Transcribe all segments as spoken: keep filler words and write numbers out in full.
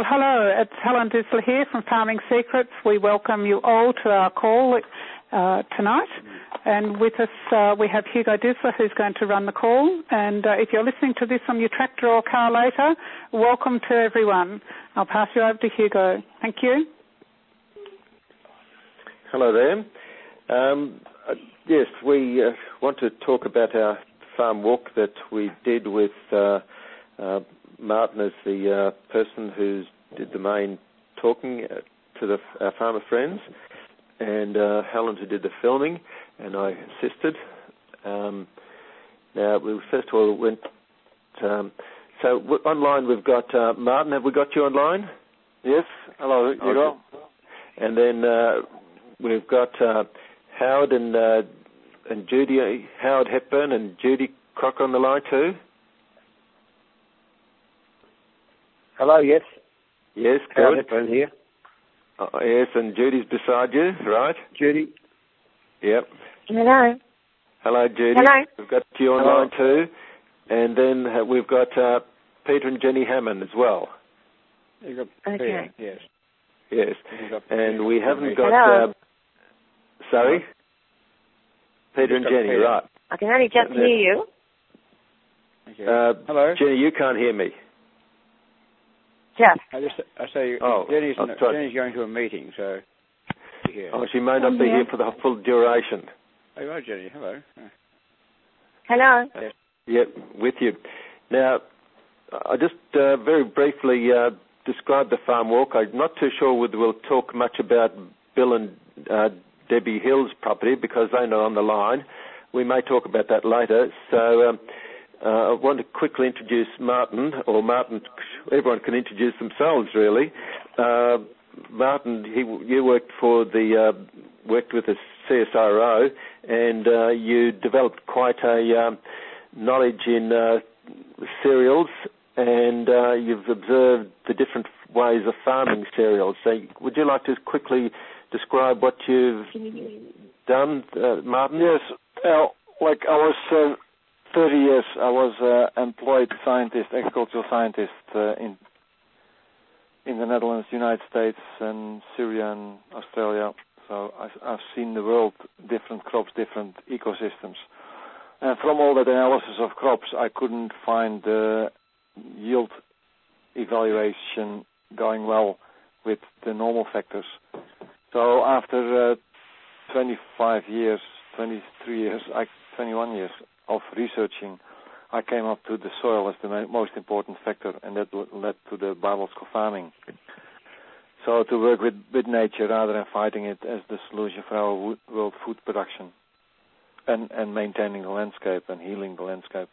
Well, hello, it's Helen Dusler here from Farming Secrets. We welcome you all to our call uh, tonight. And with us uh, we have Hugo Dusler, who's going to run the call. And uh, if you're listening to this on your tractor or car later, welcome to everyone. I'll pass you over to Hugo. Thank you. Hello there. Um, uh, yes, we uh, want to talk about our farm walk that we did with uh, uh, Martin as the uh, person who did the main talking uh, to the, our farmer friends, and uh, Helen who did the filming, and I assisted. Um, now, we first of all went... Um, so w- online we've got uh, Martin. Have we got you online? Yes. Hello, Hugo. And then uh, we've got uh, Howard and uh, and Judy, Howard Hepburn and Judy Crocker on the line too. Hello, yes. Yes, Howard good. Hepburn here. Uh, yes, and Judy's beside you, right? Judy. Yep. Hello. Hello, Judy. Hello. We've got you online too. And then uh, we've got uh, Peter and Jenny Hammond as well. You got Okay. Peter, yes. Yes. Got And Peter. we haven't got... Hello. Uh, sorry? Peter and Jenny, Peter. right. I can only just hear you. Okay. Uh, Hello. Jenny, you can't hear me. Just. I just I say Oh, Jenny's, I'll in, try. Jenny's going to a meeting, so yeah. Oh, she may not I'm be here. here for the full duration. Oh, right, Jenny. Hello. Hello. Yep, with you. Now, I just uh, very briefly uh, describe the farm walk. I'm not too sure whether we'll talk much about Bill and uh, Debbie Hill's property because they're not on the line. We may talk about that later. So um, uh, I want to quickly introduce Martin, or Martin, everyone can introduce themselves really. Uh, Martin, he, you worked for the, uh, worked with the C S R O and uh, you developed quite a um, knowledge in uh, cereals, and uh, you've observed the different ways of farming cereals. So would you like to quickly describe what you've done, uh, Martin? Yes. Uh, like I was uh, thirty years. I was uh, employed scientist, agricultural scientist uh, in in the Netherlands, United States, and Syria and Australia. So I, I've seen the world, different crops, different ecosystems. And from all that analysis of crops, I couldn't find the yield evaluation going well with the normal factors. So after uh, twenty-five years, twenty-three years, I, twenty-one years of researching, I came up to the soil as the ma- most important factor, and that led to the biological farming. So to work with, with nature rather than fighting it as the solution for our wo- world food production. And, and maintaining the landscape and healing the landscape.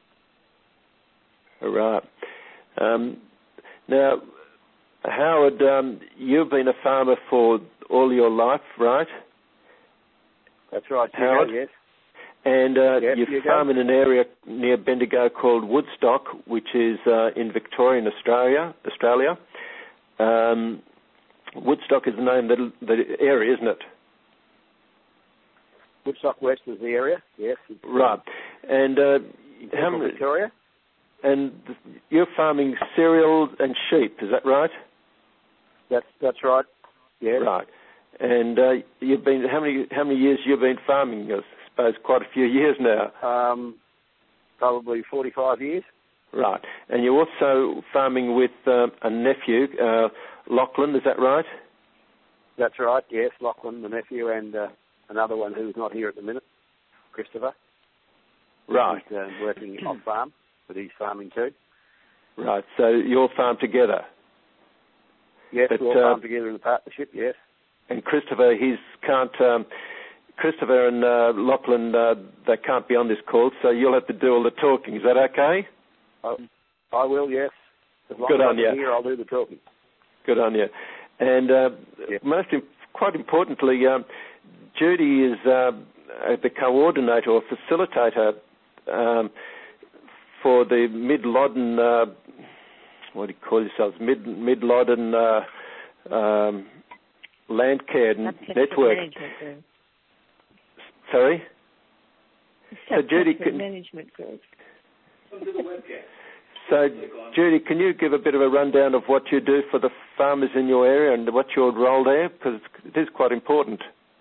Right. Um, now, Howard, um, you've been a farmer for all your life, right? That's right, Howard. Yes. And uh, Yes, you Hugo. farm in an area near Bendigo called Woodstock, which is uh, in Victorian Australia. Australia. Um, Woodstock is the name of the, the area, isn't it? Woodstock West is the area, yes. Right. And uh, how many, Victoria? and you're farming cereal and sheep, is that right? That's that's right. Yes. Right. And uh, you've been how many how many years you've been farming? I suppose quite a few years now. Um, probably forty-five years. Right. And you're also farming with uh, a nephew, uh, Lachlan, is that right? That's right. Yes, Lachlan, the nephew, and uh, another one who's not here at the minute, Christopher. Right. He's uh, working on farm, but he's farming too. Right. So you all farm together. Yes, But, we all uh, farm together in a partnership. Yes. And Christopher, he's can't. Um, Christopher and uh, Lachlan, uh, they can't be on this call, so you'll have to do all the talking. Is that okay? I, I will. Yes. As long Good as on I'm you. here, I'll do the talking. Good on you. And uh, Yeah. most, imp- quite importantly, um, Judy is uh, the coordinator or facilitator um, for the Mid-Loddon, uh, what do you call yourselves, Mid, Mid-Loddon uh, um, Land Care Network. Sorry? So Judy can... Management Group. So, Judy, can you give a bit of a rundown of what you do for the farmers in your area and what's your role there? Because it is quite important.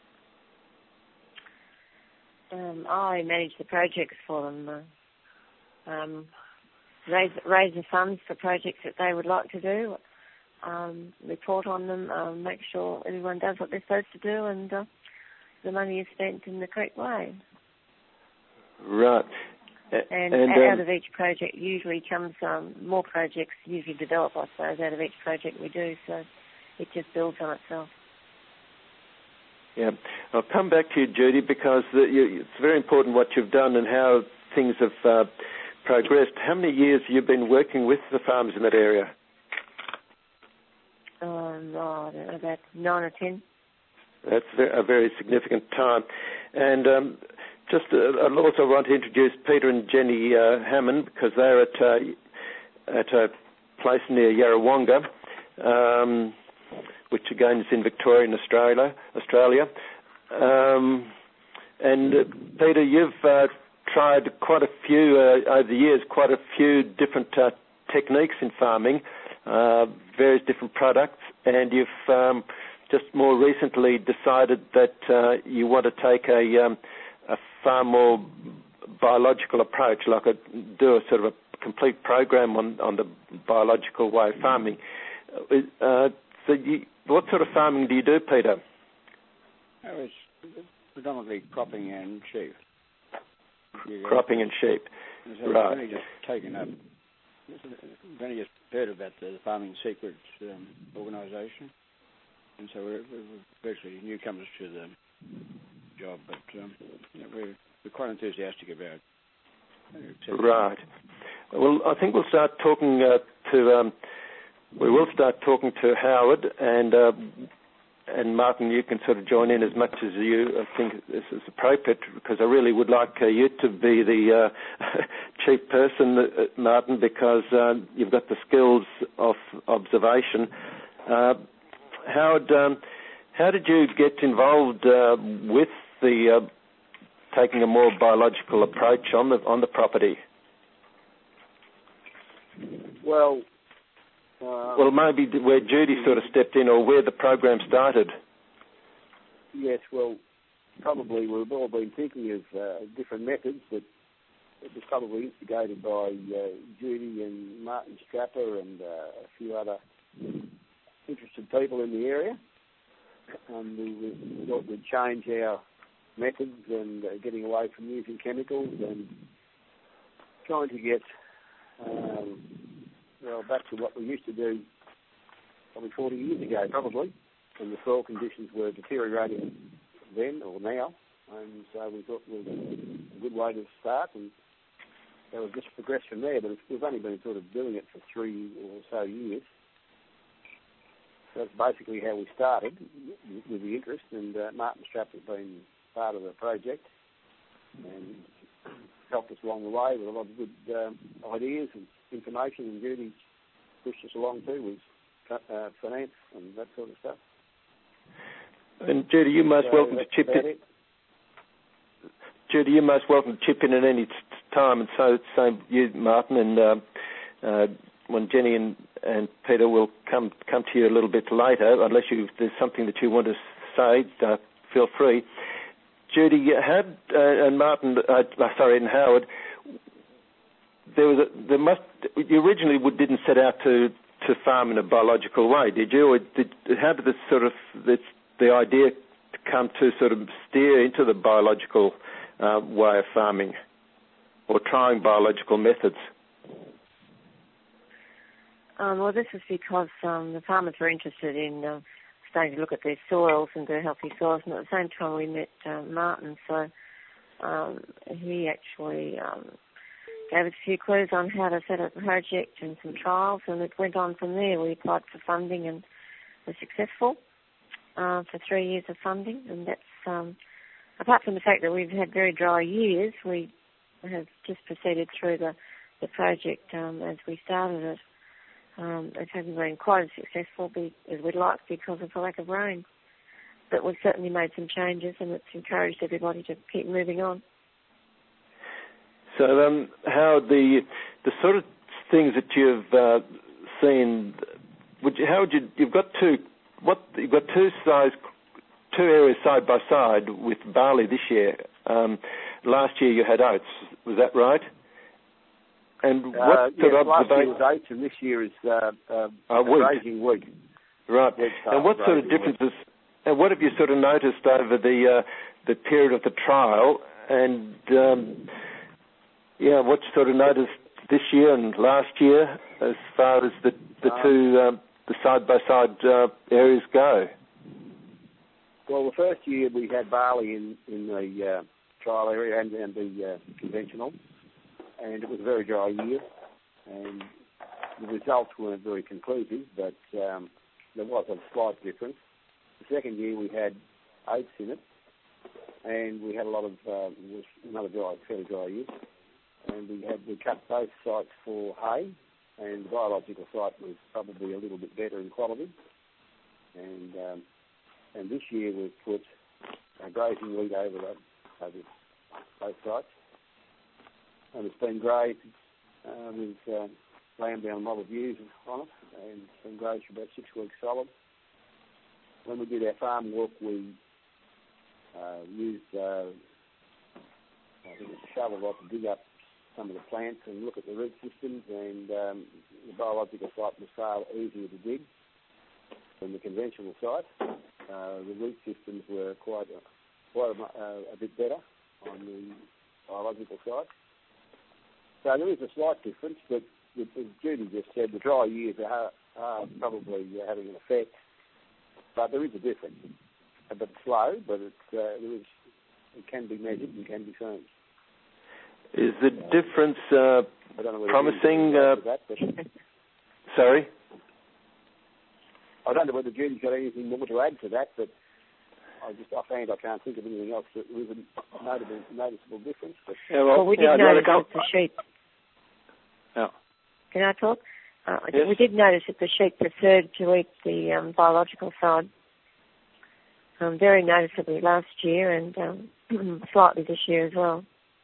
Um, I manage the projects for them. Uh, um, raise, raise the funds for projects that they would like to do, um, report on them, um, make sure everyone does what they're supposed to do, and uh, the money is spent in the correct way. Right. And, and out um, of each project usually comes um, more projects, usually develop, I suppose, out of each project we do, so it just builds on itself. Yeah, I'll come back to you, Judy, because the, you, it's very important what you've done and how things have uh, progressed. How many years have you been working with the farmers in that area? Um, oh, I don't know, about nine or ten. That's a very significant time. And um, just uh, I'd also want to introduce Peter and Jenny uh, Hammond, because they're at, uh, at a place near Yarrawonga, um, which again is in Victoria in Australia. Australia. Um, and uh, Peter, you've uh, tried quite a few, uh, over the years, quite a few different uh, techniques in farming, uh, various different products, and you've um, just more recently decided that uh, you want to take a, um, a far more biological approach, like a, do a sort of a complete program on, on the biological way of farming. Uh, so you, what sort of farming do you do, Peter? Oh, it's predominantly cropping and sheep. Cropping and sheep, so right. I've only just taken up, I've only just heard about the Farming Secrets um, organisation, and so we're, we're virtually newcomers to the job, but um, you know, we're, we're quite enthusiastic about it. Right. Well, I think we'll start talking uh, to, um, we will start talking to Howard, and uh, and Martin, you can sort of join in as much as you uh, think this is appropriate, because I really would like uh, you to be the uh, chief person, uh, Martin, because uh, you've got the skills of observation. Uh, Howard, um, how did you get involved uh, with the uh, taking a more biological approach on the on the property? Well. Um, well, maybe where Judy sort of stepped in, or where the program started. Yes, well, probably we've all been thinking of uh, different methods, but it was probably instigated by uh, Judy and Martin Strapper and uh, a few other interested people in the area. Um, we, we thought we'd change our methods and uh, getting away from using chemicals and trying to get um, well, back to what we used to do probably forty years ago, probably, when the soil conditions were deteriorating then or now, and so we thought it was a good way to start, and that was just progressed from there, but we've only been sort of doing it for three or so years. So that's basically how we started, with the interest, and uh, Martin Strapp has been part of the project and helped us along the way with a lot of good um, ideas and information, and Judy pushed us along too with uh, finance and that sort of stuff. And Judy, you're most so welcome to chip in. It. Judy, you're most welcome to chip in at any t- time, and so same you, Martin, and uh, uh, when Jenny and, and Peter will come come to you a little bit later, unless you, there's something that you want to say, uh, feel free. Judy, had uh, and Martin, uh, sorry, and Howard. There was a, there must you originally didn't set out to, to farm in a biological way, did you? Or did, how did this sort of this, the idea come to sort of steer into the biological uh, way of farming, or trying biological methods? Um, well, this is because um, the farmers were interested in uh, starting to look at their soils and their healthy soils, and at the same time we met uh, Martin, so um, he actually Um, gave us a few clues on how to set up the project and some trials, and it went on from there. We applied for funding and were successful uh, for three years of funding, and that's, um, apart from the fact that we've had very dry years, we have just proceeded through the, the project um, as we started it. Um, it hasn't been quite as successful be, as we'd like because of the lack of rain, but we've certainly made some changes, and it's encouraged everybody to keep moving on. So, um, how the the sort of things that you've uh, seen, would you, how would you? You've got two. What you've got two size, two areas side by side with barley this year. Um, last year you had oats. Was that right? And what uh, sort yes, of last year observa- was oats, and this year is uh, uh, uh, wheat. grazing wheat. Right. Wheat And what sort of differences? Wheat. And what have you sort of noticed over the uh, the period of the trial? And um, yeah, what you sort of noticed this year and last year as far as the the um, two um, the side by side areas go? Well, the first year we had barley in in the uh, trial area and, and the uh, conventional, and it was a very dry year, and the results weren't very conclusive, but um, there was a slight difference. The second year we had oats in it, and we had a lot of uh, it was another dry, fairly dry year, and we had we cut both sites for hay, and the biological site was probably a little bit better in quality, and um, and this year we've put a grazing wheat over the, over both sites, and it's been great. Uh, we've uh, lamb down a lot of views on it, and it's been grazed for about six weeks solid. When we did our farm walk, we uh, used uh, I think it's a shovel rod to dig up some of the plants and look at the root systems, and um, the biological site was far easier to dig than the conventional site. Uh, the root systems were quite a, quite a, uh, a bit better on the biological site. So there is a slight difference, but as Judy just said, the dry years are, are probably having an effect. But there is a difference. A bit slow, but it's, uh, there is, it can be measured and can be seen. Is the uh, difference uh, promising? Uh, that, sorry? I don't know whether Judy's got anything more to add to that, but I just offhand I can't think of anything else that there is a notable, noticeable difference. But yeah, well, well, we did yeah, notice that the sheep... Yeah. Can I talk? Uh, yes. We did notice that the sheep preferred to eat the um, biological side um, very noticeably last year and um, slightly this year as well.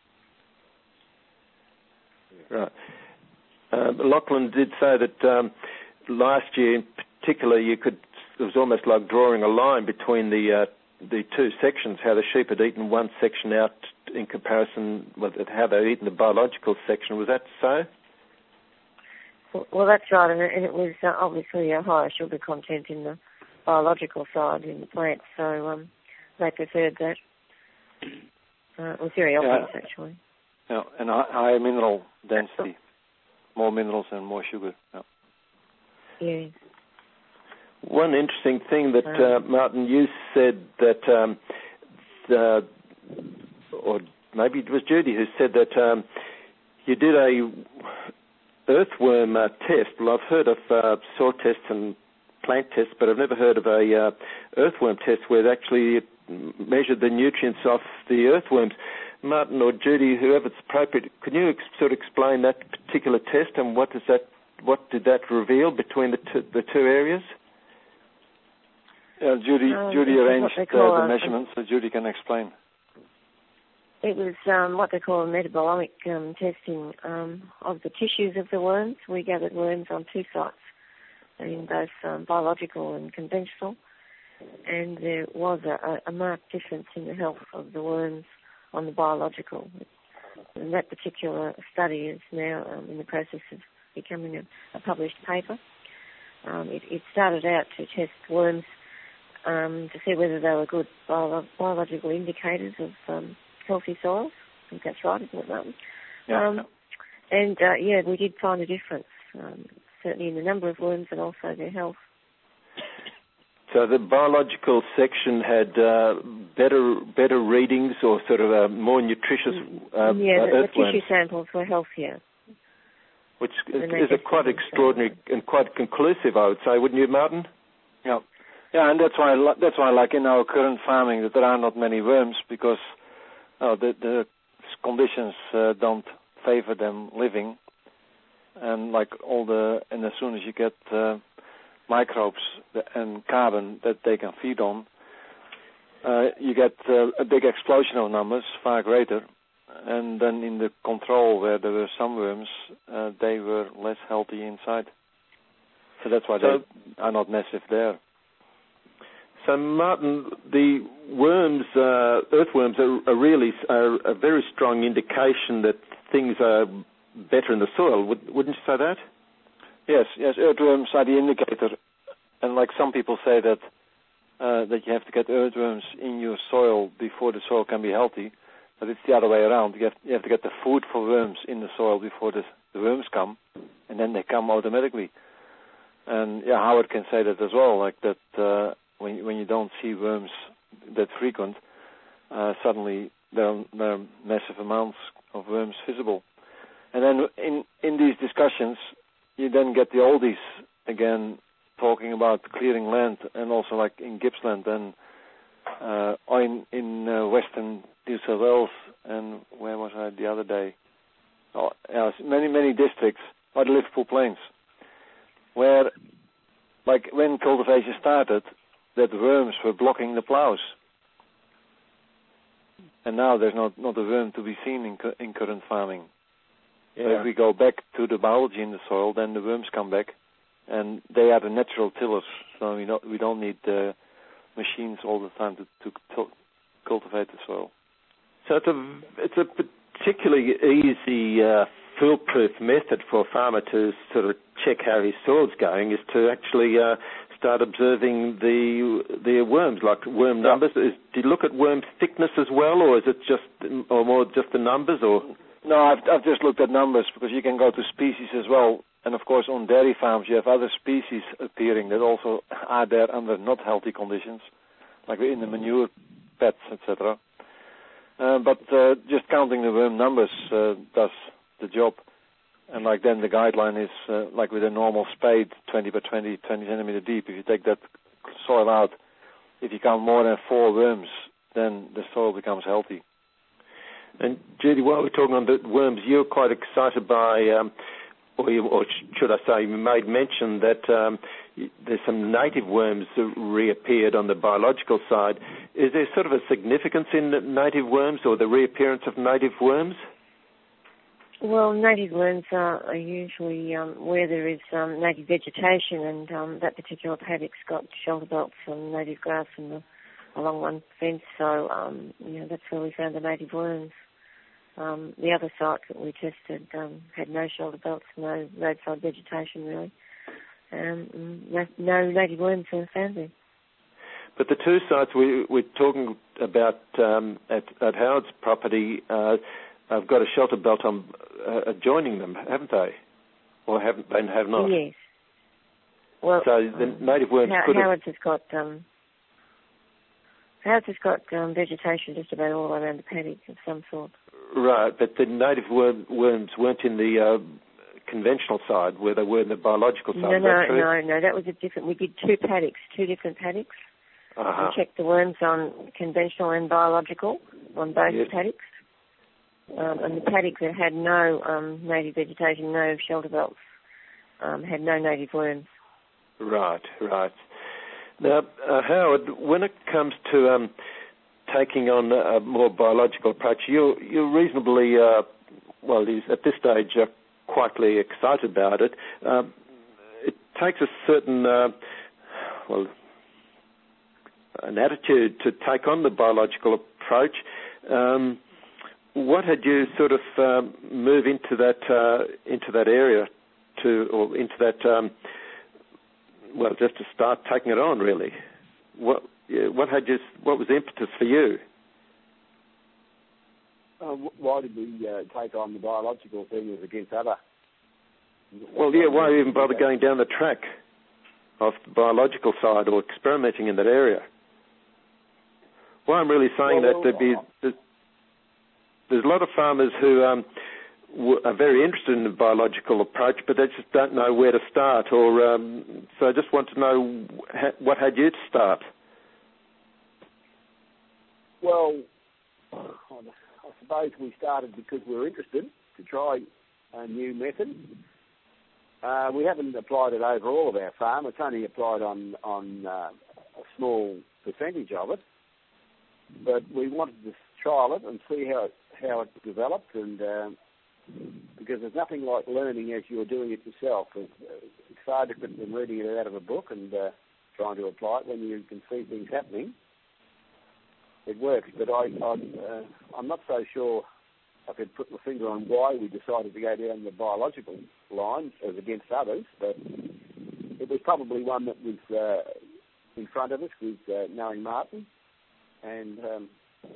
Right. Uh, Lachlan did say that um, last year in particular you could, it was almost like drawing a line between the uh, the two sections, how the sheep had eaten one section out in comparison with how they'd eaten the biological section. Was that so? Well, that's right, and it was uh, obviously a higher sugar content in the biological side in the plants, so um, they preferred that. Uh, it was very obvious, yeah. actually. Yeah, and higher mineral density, more minerals and more sugar. Yeah. Yeah. One interesting thing that uh, Martin, you said that, um, the, or maybe it was Judy who said that um, you did a earthworm uh, test. Well, I've heard of uh, soil tests and plant tests, but I've never heard of a uh, earthworm test where they actually measured the nutrients off the earthworms. Martin or Judy, whoever's appropriate, can you ex- sort of explain that particular test and what does that, what did that reveal between the two, the two areas? Yeah, Judy, um, Judy arranged uh, the measurements, so Judy can explain. It was um, what they call a metabolomic um, testing um, of the tissues of the worms. We gathered worms on two sites, in both um, biological and conventional, and there was a, a marked difference in the health of the worms on the biological. And that particular study is now um, in the process of becoming a, a published paper. Um, it, it started out to test worms um, to see whether they were good bio- biological indicators of um, healthy soils. I think that's right, isn't it, Martin? Yeah. Um, and, uh, yeah, we did find a difference, um, certainly in the number of worms and also their health. So the biological section had uh, better better readings or sort of a more nutritious uh, yeah, the, earthworms. the tissue samples were healthier. Which is, is a quite extraordinary and quite conclusive, I would say, wouldn't you, Martin? Yeah, yeah, and that's why that's why, like in our current farming, that there are not many worms because uh, the the conditions uh, don't favor them living, and like all the and as soon as you get uh, microbes and carbon that they can feed on, uh, you get uh, a big explosion of numbers, far greater, and then in the control where there were some worms, uh, they were less healthy inside. So that's why so, they are not massive there. So, Martin, the worms, uh, earthworms, are, are really are a very strong indication that things are better in the soil. Would, wouldn't you say that? Yes, yes. Earthworms are the indicator, and like some people say that uh, that you have to get earthworms in your soil before the soil can be healthy, but it's the other way around. You have, you have to get the food for worms in the soil before the, the worms come, and then they come automatically. And yeah, Howard can say that as well, like that. Uh, When, when you don't see worms that frequent, uh, suddenly there are, there are massive amounts of worms visible. And then in, in these discussions, you then get the oldies again talking about clearing land, and also like in Gippsland and uh, or in, in uh, western New South Wales, and where was I the other day? Oh, yeah, many, many districts, by the Liverpool Plains, where like when cultivation started, that worms were blocking the plows. And now there's not, not a worm to be seen in, in current farming. Yeah. So if we go back to the biology in the soil, then the worms come back, and they are the natural tillers. So we don't, we don't need uh, machines all the time to, to, to cultivate the soil. So it's a, it's a particularly easy, uh, foolproof method for a farmer to sort of check how his soil's going, is to actually uh, start observing the the worms, like worm numbers. Is, do you look at worm thickness as well, or is it just, or more just the numbers, or? No, I've, I've just looked at numbers, because you can go to species as well. And of course, on dairy farms, you have other species appearing that also are there under not healthy conditions, like in the manure pads, et cetera. Uh, but uh, just counting the worm numbers uh, does the job. And like then the guideline is uh, like with a normal spade, twenty by twenty, twenty centimeter deep. If you take that soil out, if you count more than four worms, then the soil becomes healthy. And Judy, while we're talking on the worms, you're quite excited by, um, or, you, or should I say, you made mention that um, there's some native worms that reappeared on the biological side. Is there sort of a significance in native worms, or the reappearance of native worms? Well, native worms are, are usually um, where there is um, native vegetation, and um, that particular paddock's got shelter belts and native grass and the, along one fence, so um, you know, that's where we found the native worms. Um, the other sites that we tested um, had no shelter belts, no roadside vegetation really. Um, no, no native worms were found there. But the two sites we, we're talking about um, at, at Howard's property, uh, I've got a shelter belt on uh, adjoining them, haven't they? Or haven't they have not? Yes. Well, so the native worms How, could have... Howard's has got um, Howard's has got um, vegetation just about all around the paddock of some sort. Right, but the native worm, worms weren't in the uh, conventional side, where they were in the biological side. No, no, no, no. That was a different. We did two paddocks, two different paddocks. Uh-huh. We checked the worms on conventional and biological on both yes. paddocks. Um, and the paddock that had no um, native vegetation, no shelter belts, um, had no native worms. Right, right. Now, uh, Howard, when it comes to um, taking on a more biological approach, you're, you're reasonably, uh, well, at this stage, uh, quietly excited about it. Um, it takes a certain, uh, well, an attitude to take on the biological approach. Um, What had you sort of um, move into that uh, into that area to, or into that? Um, well, just to start taking it on, really. What what had you? What was the impetus for you? Uh, why did we uh, take on the biological thing as against other? Well, yeah. Why even bother going down the track of the biological side or experimenting in that area? Why I'm really saying well, that there'd be. There's, There's a lot of farmers who um, w- are very interested in the biological approach, but they just don't know where to start. Or um, so I just want to know ha- what had you to start? Well, I suppose we started because we were interested to try a new method. Uh, we haven't applied it over all of our farm. It's only applied on, on uh, a small percentage of it. but we wanted to trial it and see how it, how it developed, and um, because there's nothing like learning as you're doing it yourself. It's, it's far different than reading it out of a book and uh, trying to apply it when you can see things happening. It works, but I, I, uh, I'm not so sure I could put my finger on why we decided to go down the biological line as against others, but it was probably one that was uh, in front of us with uh, knowing Martin, and um,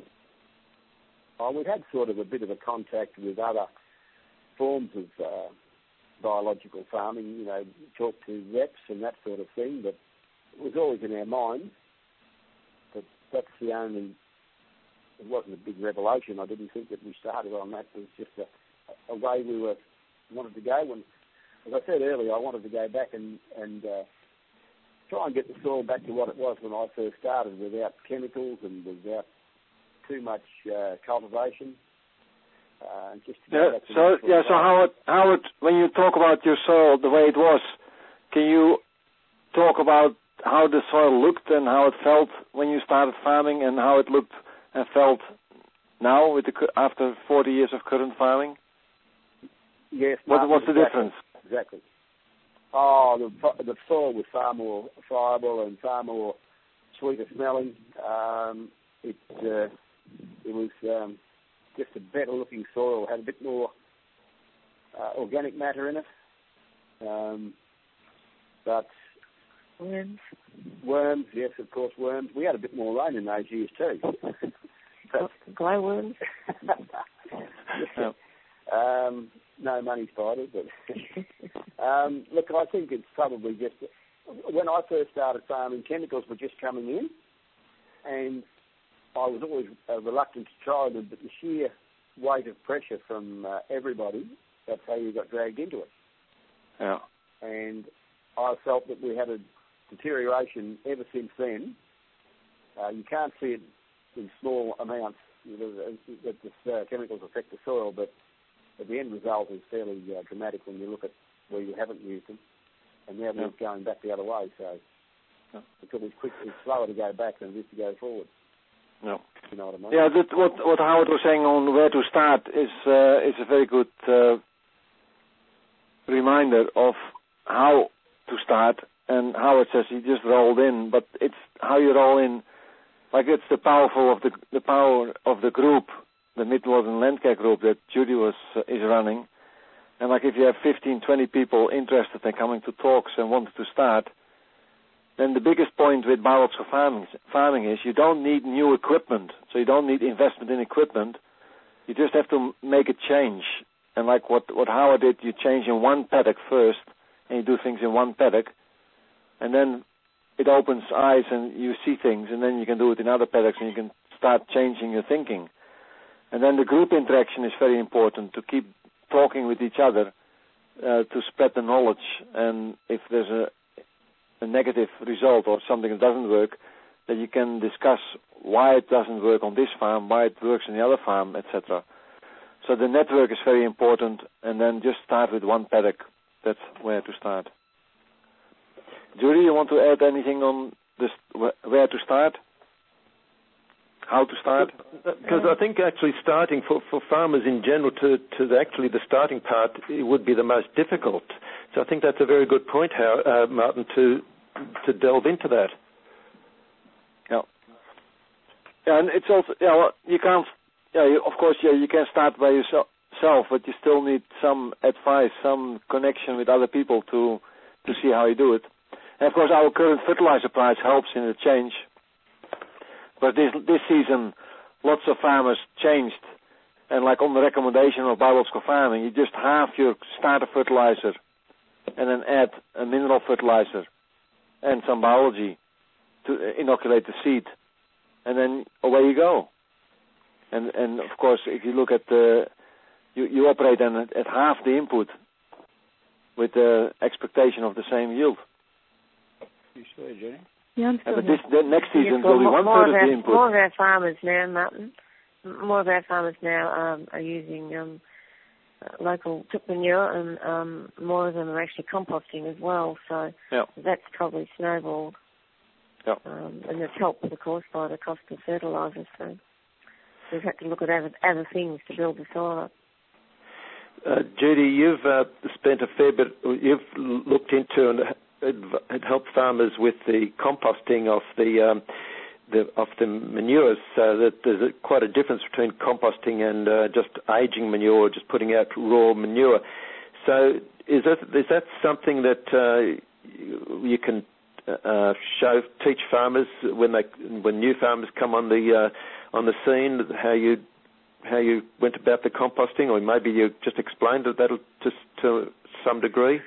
oh, we've had sort of a bit of a contact with other forms of uh, biological farming, you know, talk to reps and that sort of thing, but it was always in our minds. But that's the only, it wasn't a big revelation. I didn't think that we started on that. It was just a, a way we were wanted to go. When, as I said earlier, I wanted to go back and, and uh, try and get the soil back to what it was when I first started, without chemicals and without too much uh, cultivation. Uh, just to yeah, so yeah, so Howard, Howard, when you talk about your soil the way it was, can you talk about how the soil looked and how it felt when you started farming, and how it looked and felt now with the, after forty years of current farming? Yes. What, what's the exactly, difference? Exactly. Oh, the the soil was far more friable and far more sweeter smelling. Um, it uh, it was um, just a better looking soil. Had a bit more uh, organic matter in it. Um, but worms. Worms, yes, of course, worms. We had a bit more rain in those years too. but, Glowworms. yeah. um, no money spiders, but um, look, I think it's probably just when I first started farming, chemicals were just coming in, and I was always uh, reluctant to try them, but the sheer weight of pressure from uh, everybody, that's how you got dragged into it. Yeah. And I felt that we had a deterioration ever since then. Uh, you can't see it in small amounts, you know, that the uh, chemicals affect the soil, but, but the end result is fairly uh, dramatic when you look at where you haven't used them. And now we're yeah. going back the other way, so yeah. it's always quick, it's slower to go back than it is to go forward. No. You know what I mean? Yeah, that, what, what Howard was saying on where to start is uh, is a very good uh, reminder of how to start. And Howard says he just rolled in, but it's how you roll in. Like it's the powerful of the the power of the group, the Mid-Northern Landcare group that Judy was uh, is running. And like if you have fifteen, twenty people interested in coming to talks and wanted to start, then the biggest point with biological farming, farming is you don't need new equipment. So you don't need investment in equipment. You just have to make a change. And like what, what Howard did, you change in one paddock first, and you do things in one paddock. And then it opens eyes and you see things, and then you can do it in other paddocks and you can start changing your thinking. And then the group interaction is very important, to keep talking with each other, uh, to spread the knowledge. And if there's a a negative result or something that doesn't work, that you can discuss why it doesn't work on this farm, why it works on the other farm, et cetera. So the network is very important, and then just start with one paddock. That's where to start. Judy, you want to add anything on this, where to start? How to start? Because I think actually starting for, for farmers in general to, to the, actually the starting part, it would be the most difficult. So I think that's a very good point, how, uh, Martin, to to delve into that. Yeah. Yeah, and it's also, yeah, well, you can't, yeah, you, of course, yeah, you can start by yourself, but you still need some advice, some connection with other people to to see how you do it. And of course, our current fertilizer price helps in the change. But this this season, lots of farmers changed, and like on the recommendation of biological farming, you just halve your starter fertilizer, and then add a mineral fertilizer and some biology to inoculate the seed, and then away you go. And and of course, if you look at the, you, you operate then at, at half the input with the expectation of the same yield. You sure, Jenny? Yeah, I'm still but this, the next season well, will be one more third of our, the input. More of our farmers now, Martin, more of our farmers now um, are using um, uh, local tip manure, and um, more of them are actually composting as well. So yeah. that's probably snowballed. Yeah. Um, and it's helped, of course, by the cost of fertilisers. So we've had to look at other, other things to build the soil up. Uh, Judy, you've uh, spent a fair bit, you've looked into and had helped farmers with the composting of the, um, the of the manures, so that there's a, quite a difference between composting and uh, just aging manure, just putting out raw manure. So is that, is that something that uh, you can uh, show, teach farmers when they when new farmers come on the uh, on the scene, how you how you went about the composting, or maybe you just explained that that'll just to some degree?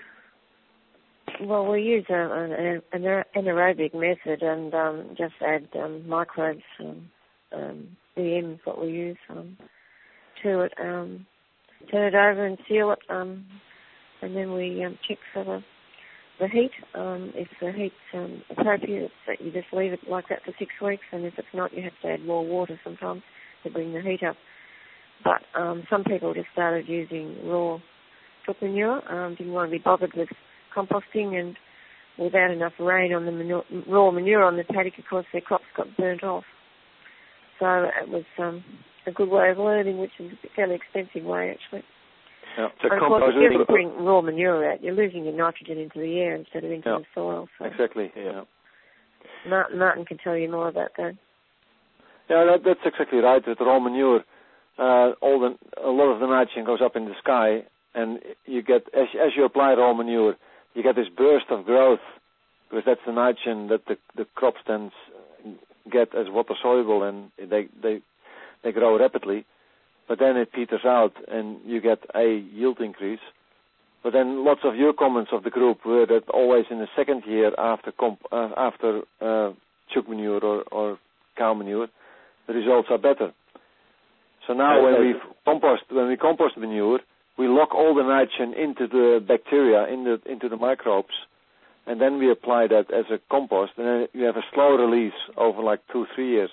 Well, we use a, an, an anaerobic method and um, just add um, microbes, um, um, B M is what we use, um, to it, um, turn it over and seal it, um, and then we um, check for the, the heat. Um, if the heat's um, appropriate, it's that you just leave it like that for six weeks, and if it's not, you have to add more water sometimes to bring the heat up. But um, some people just started using raw chook manure, um, didn't want to be bothered with composting, and without enough rain on the manure, raw manure on the paddock, of course, their crops got burnt off. So it was um, a good way of learning, which is a fairly expensive way, actually. Yeah. So and of course, if you're putting raw manure out, you're losing your nitrogen into the air instead of into yeah. the soil. So. Exactly, yeah. Martin, Martin can tell you more about that. Yeah, that, that's exactly right. With raw manure, uh, all the, a lot of the nitrogen goes up in the sky, and you get, as, as you apply raw manure, you get this burst of growth, because that's the nitrogen that the, the crops then get as water soluble, and they, they they grow rapidly. But then it peters out, and you get a yield increase. But then lots of your comments of the group were that always in the second year after comp, uh, after uh, chook manure or, or cow manure, the results are better. So now when we compost when we compost manure, we lock all the nitrogen into the bacteria, in the, into the microbes, and then we apply that as a compost, and then you have a slow release over like two, three years.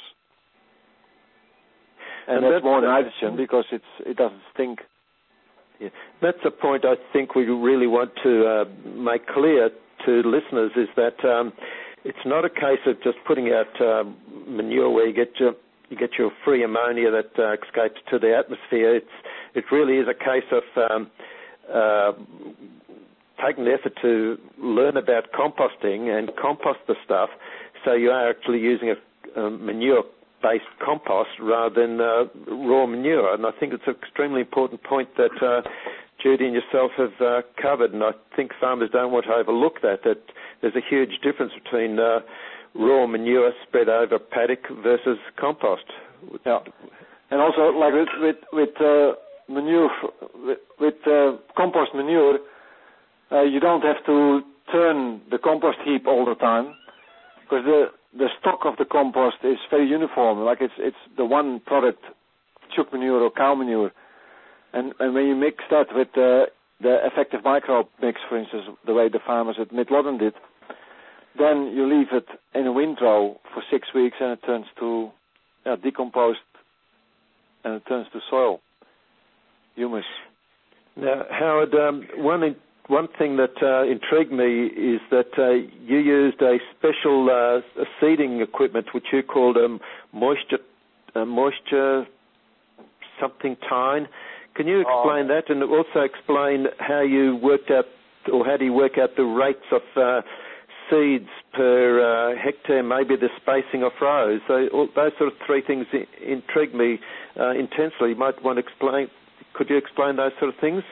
And, and that's, that's more nitrogen because it's it doesn't stink. Yeah. That's a point I think we really want to uh, make clear to listeners, is that um, it's not a case of just putting out uh, manure where you get your you get your free ammonia that uh, escapes to the atmosphere. It's It really is a case of um, uh, taking the effort to learn about composting and compost the stuff, so you are actually using a, a manure-based compost rather than uh, raw manure. And I think it's an extremely important point that uh, Judy and yourself have uh, covered, and I think farmers don't want to overlook that, that there's a huge difference between uh, raw manure spread over paddock versus compost. Yeah. And also, like with with, with uh, manure, with, with uh, compost manure, uh, you don't have to turn the compost heap all the time, because the the stock of the compost is very uniform. Like it's it's the one product, chook manure or cow manure, and and when you mix that with uh, the effective microbe mix, for instance, the way the farmers at Midlothian did, then you leave it in a windrow for six weeks and it turns to uh, decomposed, and it turns to soil, humus. Now, Howard, um, one in, one thing that uh, intrigued me is that uh, you used a special uh, seeding equipment which you called a um, moisture uh, moisture something tine. Can you explain oh. that, and also explain how you worked out, or how do you work out the rates of uh, seeds per uh, hectare, maybe the spacing of rows? So all, those sort of three things I- intrigue me uh, intensely. You might want to explain. Could you explain those sort of things?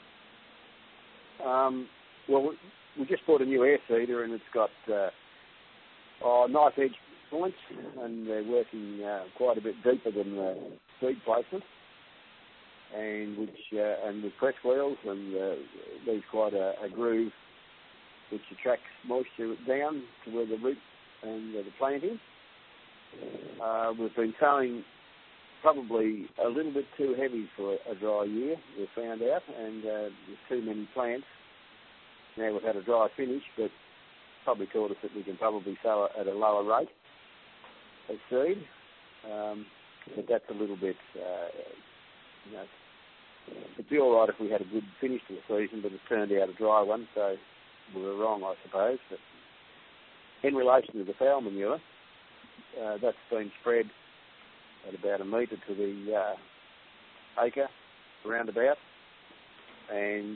Um, well, we just bought a new air seeder, and it's got uh, oh, knife edge points, and they're working uh, quite a bit deeper than the seed placement, and which uh, and with press wheels, and uh, leaves quite a, a groove which attracts moisture down to where the root and uh, the plant is. Uh, we've been sowing probably a little bit too heavy for a dry year, we found out, and uh, there's too many plants. Now we've had a dry finish, but probably taught us that we can probably sow at a lower rate of seed. Um, but that's a little bit, uh, you know, it'd be all right if we had a good finish to the season, but it's turned out a dry one, so we were wrong, I suppose. But in relation to the fowl manure, uh, that's been spread at about a metre to the uh, acre, roundabout, and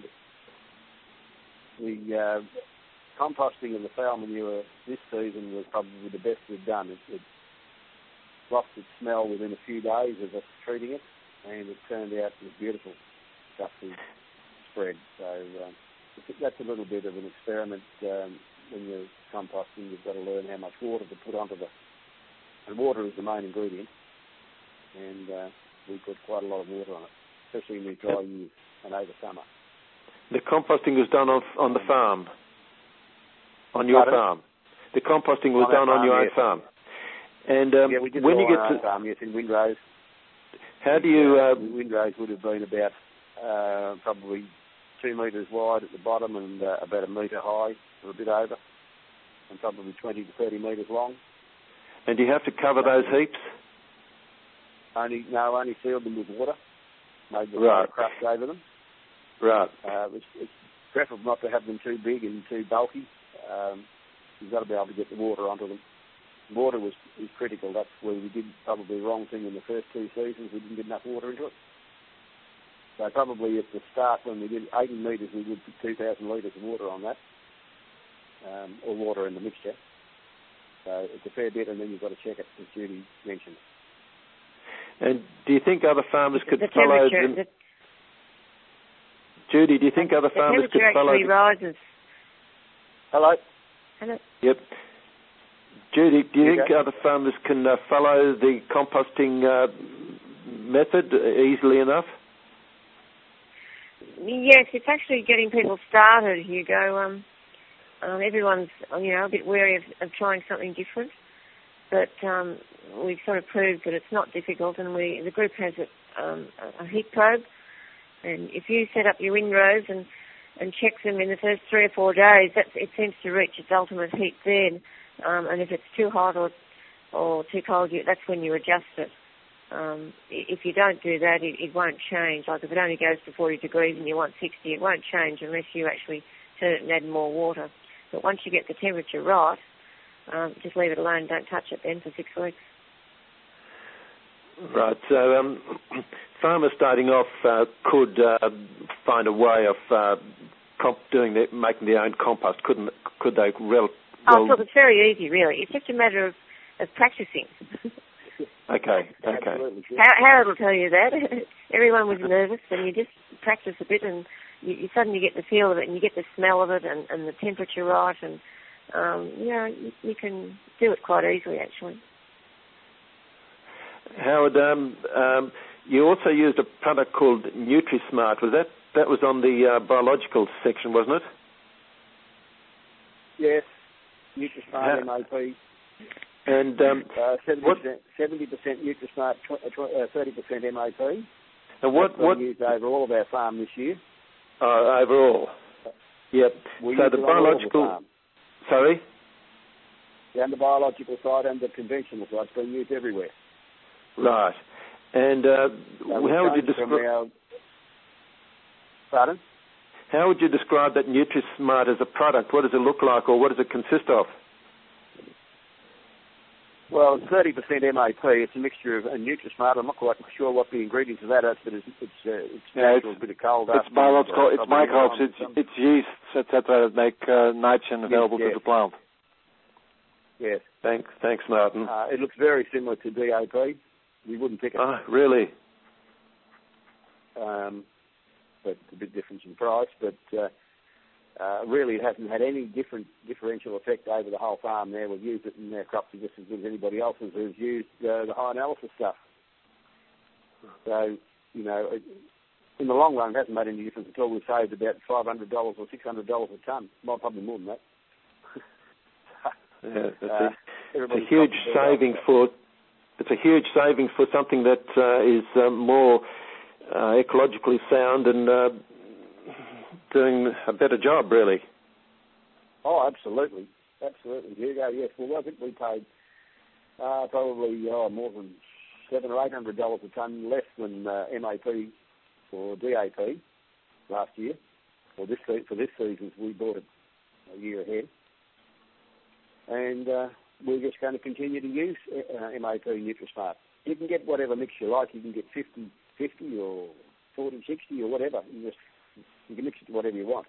the uh, composting of the fowl manure this season was probably the best we've done. It, it lost its smell within a few days of us treating it, and it turned out it was beautiful stuff to spread. So um, that's a little bit of an experiment. Um, when you're composting, you've got to learn how much water to put onto the... And water is the main ingredient, and uh, we put quite a lot of water on it, especially in the dry years and over summer. The composting was done on, on the farm, on your Pardon? farm. The composting was on done farm, on your yes. own farm. And um, yeah, we did when it you all get on our to own farm, yes, in Windrose. How do you... Uh, Windrose would have been about uh, probably two metres wide at the bottom and uh, about a metre high, or a bit over, and probably twenty to thirty metres long. and do you have to cover those heaps? Only no, only sealed them with water. Made the Right. crust over them. Right. Uh, it's, it's preferable not to have them too big and too bulky. Um, you've got to be able to get the water onto them. Water was, was critical. That's where we did probably the wrong thing in the first two seasons. We didn't get enough water into it. So probably at the start when we did eighty metres, we would put two thousand litres of water on that, um, or water in the mixture. So it's a fair bit, and then you've got to check it, as Judy mentioned. And do you think other farmers could the follow... temperature, The, the, Judy, do you think other the farmers could temperature follow... actually rises. Hello? Hello? Yep. Judy, do you Okay. think other farmers can uh, follow the composting uh, method easily enough? Yes, it's actually getting people started, Hugo. Um, um, everyone's, you know, a bit wary of, of trying something different, but um, we've sort of proved that it's not difficult, and we the group has a, um, a heat probe, and if you set up your windrows and and check them in the first three or four days, that it seems to reach its ultimate heat then, um, and if it's too hot or or too cold, you, that's when you adjust it. Um, if you don't do that, it, it won't change. Like if it only goes to forty degrees and you want sixty, it won't change unless you actually turn it and add more water. But once you get the temperature right, um, just leave it alone. Don't touch it then for six weeks. Right. So um, farmers starting off uh, could uh, find a way of uh, comp- doing the, making their own compost, couldn't? Could they? Rel- Oh, well, so it's very easy, really. It's just a matter of, of practicing. Okay. Okay. Absolutely. Sure. Harold will tell you that. Everyone was nervous, and you just practice a bit, and you, you suddenly get the feel of it, and you get the smell of it, and, and the temperature right, and um, you know, you, you can do it quite easily, actually. Howard, um, um, you also used a product called NutriSmart. Was that that was on the uh, biological section, wasn't it? Yes. NutriSmart, How- M A P. And um, Uh, what? seventy percent NutriSmart, thirty percent M A P. And what? That's been What? used over all of our farm this year. Uh, overall. Yep. We So use the it on all of biological. the farm. Sorry. And the biological side and the conventional side, it's been used everywhere. Right. And uh, So how we've would you changed from describe? our- Pardon? How would you describe that NutriSmart as a product? What does it look like, or what does it consist of? Well, it's thirty percent M A P. It's a mixture of a NutriSmart. I'm not quite sure what the ingredients of that is, but it's it's, uh, it's Yeah, natural, it's- a bit of coal dust. It's biological, and, uh, it's probably microbes, lime it's, and some- it's yeasts, et cetera, that make uh, nitrogen available yes. to the plant. Yes. Thanks, thanks, Martin. Uh, it looks very similar to D A P. We wouldn't pick it, Oh, really? um, but it's a bit different in price. But uh, uh, really, it hasn't had any different differential effect over the whole farm. There, we've used it in our crops just as good as anybody else's who's used uh, the high analysis stuff. So, you know, it, in the long run, it hasn't made any difference at all. We've saved about five hundred dollars or six hundred dollars a tonne. Well, probably more than that. Yeah, it's, Uh, a, it's a everybody's huge got to do saving that. for. It's a huge saving for something that uh, is uh, more uh, ecologically sound and uh, doing a better job, really. Oh, absolutely, absolutely. Hugo, yes. Well, I think we paid uh, probably oh, more than seven or eight hundred dollars a tonne less than uh, M A P or D A P last year. Well, this se- for this season, we bought it a year ahead. and uh, we're just going to continue to use uh, M A P NutriSmart. You can get whatever mix you like. You can get fifty fifty or forty sixty or whatever. You just you can mix it to whatever you want.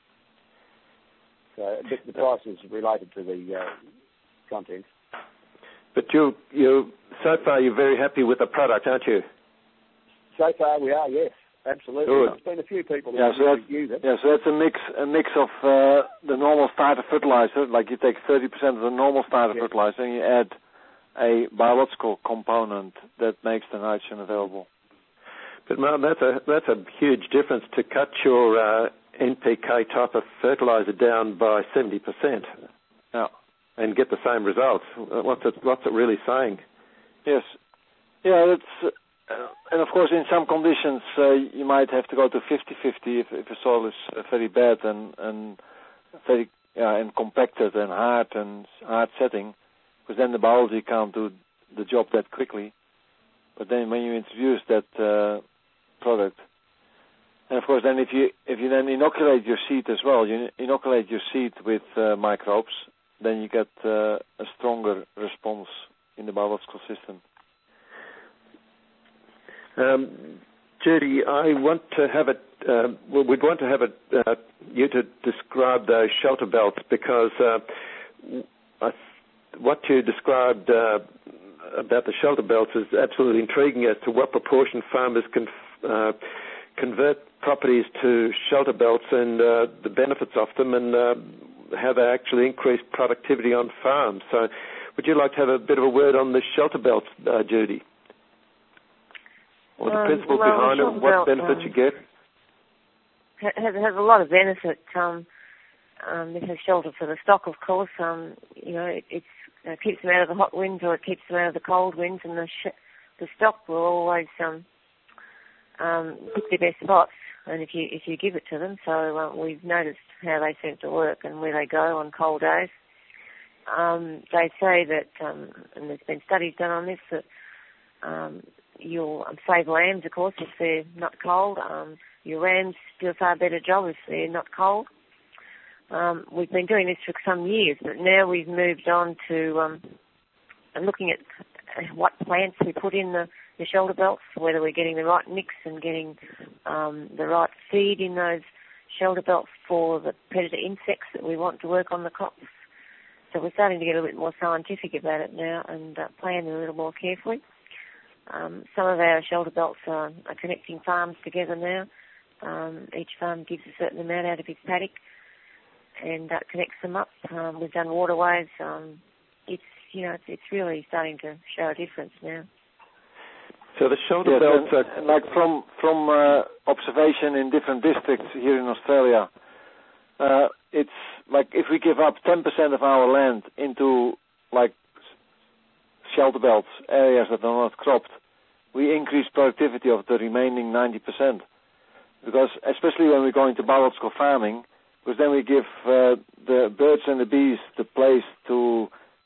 So but the price is related to the uh, content. But you, you, so far you're very happy with the product, aren't you? So far we are, yes, absolutely. Good. There's been a few people yeah, who so use it. Yeah, so that's a mix, a mix of uh, the normal starter fertilizer. Like you take thirty percent of the normal starter yes. fertilizer and you add a biological component that makes the nitrogen available. But Martin, that's a that's a huge difference to cut your uh, N P K type of fertilizer down by seventy percent. Yeah. And get the same results. What's it, what's it really saying? Yes. Yeah, it's, uh, and of course in some conditions uh, you might have to go to fifty fifty if, if the soil is uh, very bad and and very uh, and compacted and hard and hard setting, because then the biology can't do the job that quickly. But then when you introduce that uh, product, and of course then if you if you then inoculate your seed as well, you inoculate your seed with uh, microbes, then you get uh, a stronger response in the biological system. Um, Judy, I want to have it. Uh, well, we'd want to have it, uh, you to describe those shelter belts because uh, I, what you described uh, about the shelter belts is absolutely intriguing as to what proportion farmers can uh, convert properties to shelter belts and uh, the benefits of them and uh, how they actually increase productivity on farms. So would you like to have a bit of a word on the shelter belts, uh, Judy? Or the um, principles well, behind it, what belt, benefits um, you get? Has, has a lot of benefit. Um, um, this is shelter for the stock, of course. Um, you know, it it's, uh, keeps them out of the hot winds or it keeps them out of the cold winds, and the sh- the stock will always um, um, pick their best spots. And if you if you give it to them, so uh, we've noticed how they seem to work and where they go on cold days. Um, they say that, um, and there's been studies done on this, that um, you'll save lambs, of course, if they're not cold. Um, your rams do a far better job if they're not cold. Um, we've been doing this for some years, but now we've moved on to um, looking at what plants we put in the, the shelter belts, whether we're getting the right mix and getting um, the right feed in those shelter belts for the predator insects that we want to work on the crops. So we're starting to get a bit more scientific about it now and uh, plan a little more carefully. Um, some of our shelter belts are, are connecting farms together now. Um, each farm gives a certain amount out of its paddock and uh, connects them up. Um, we've done waterways. Um, it's you know it's, it's really starting to show a difference now. So the shelter yes, belts and, are... like from from uh, observation in different districts here in Australia, uh, it's like if we give up ten percent of our land into like shelter belts, areas that are not cropped, we increase productivity of the remaining ninety percent. Because especially when we go into biological farming, because then we give uh, the birds and the bees the place to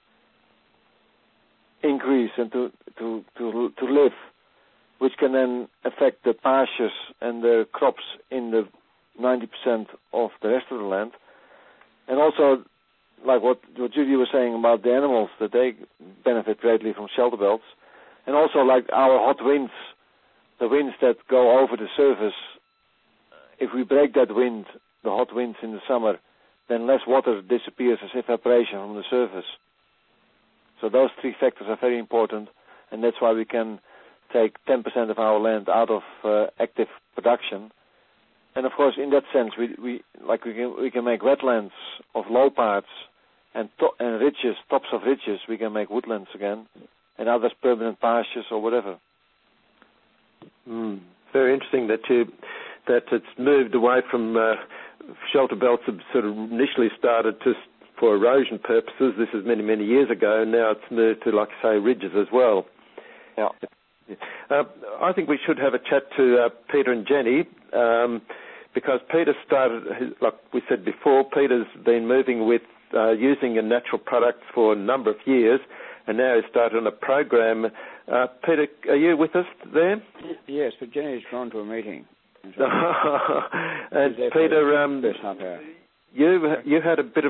increase and to, to, to, to live, which can then affect the pastures and the crops in the ninety percent of the rest of the land. And also, like what, what Judy was saying about the animals, that they benefit greatly from shelter belts. And also like our hot winds, the winds that go over the surface, if we break that wind, the hot winds in the summer, then less water disappears as evaporation from the surface. So those three factors are very important, and that's why we can take ten percent of our land out of uh, active production. And of course, in that sense, we, we like we can we can make wetlands of low parts and to- and ridges, tops of ridges. We can make woodlands again, and others permanent pastures or whatever. Mm, very interesting that you that it's moved away from uh, shelter belts that sort of initially started to for erosion purposes. This is many many years ago, and now it's moved to, like I say, ridges as well. Yeah. Uh, I think we should have a chat to uh, Peter and Jenny, um, because Peter started, like we said before, Peter's been moving with uh, using a natural product for a number of years, and now he's started on a program. Uh, Peter, are you with us there? Yes, but Jenny's gone to a meeting. And Peter, um, you you had a bit of a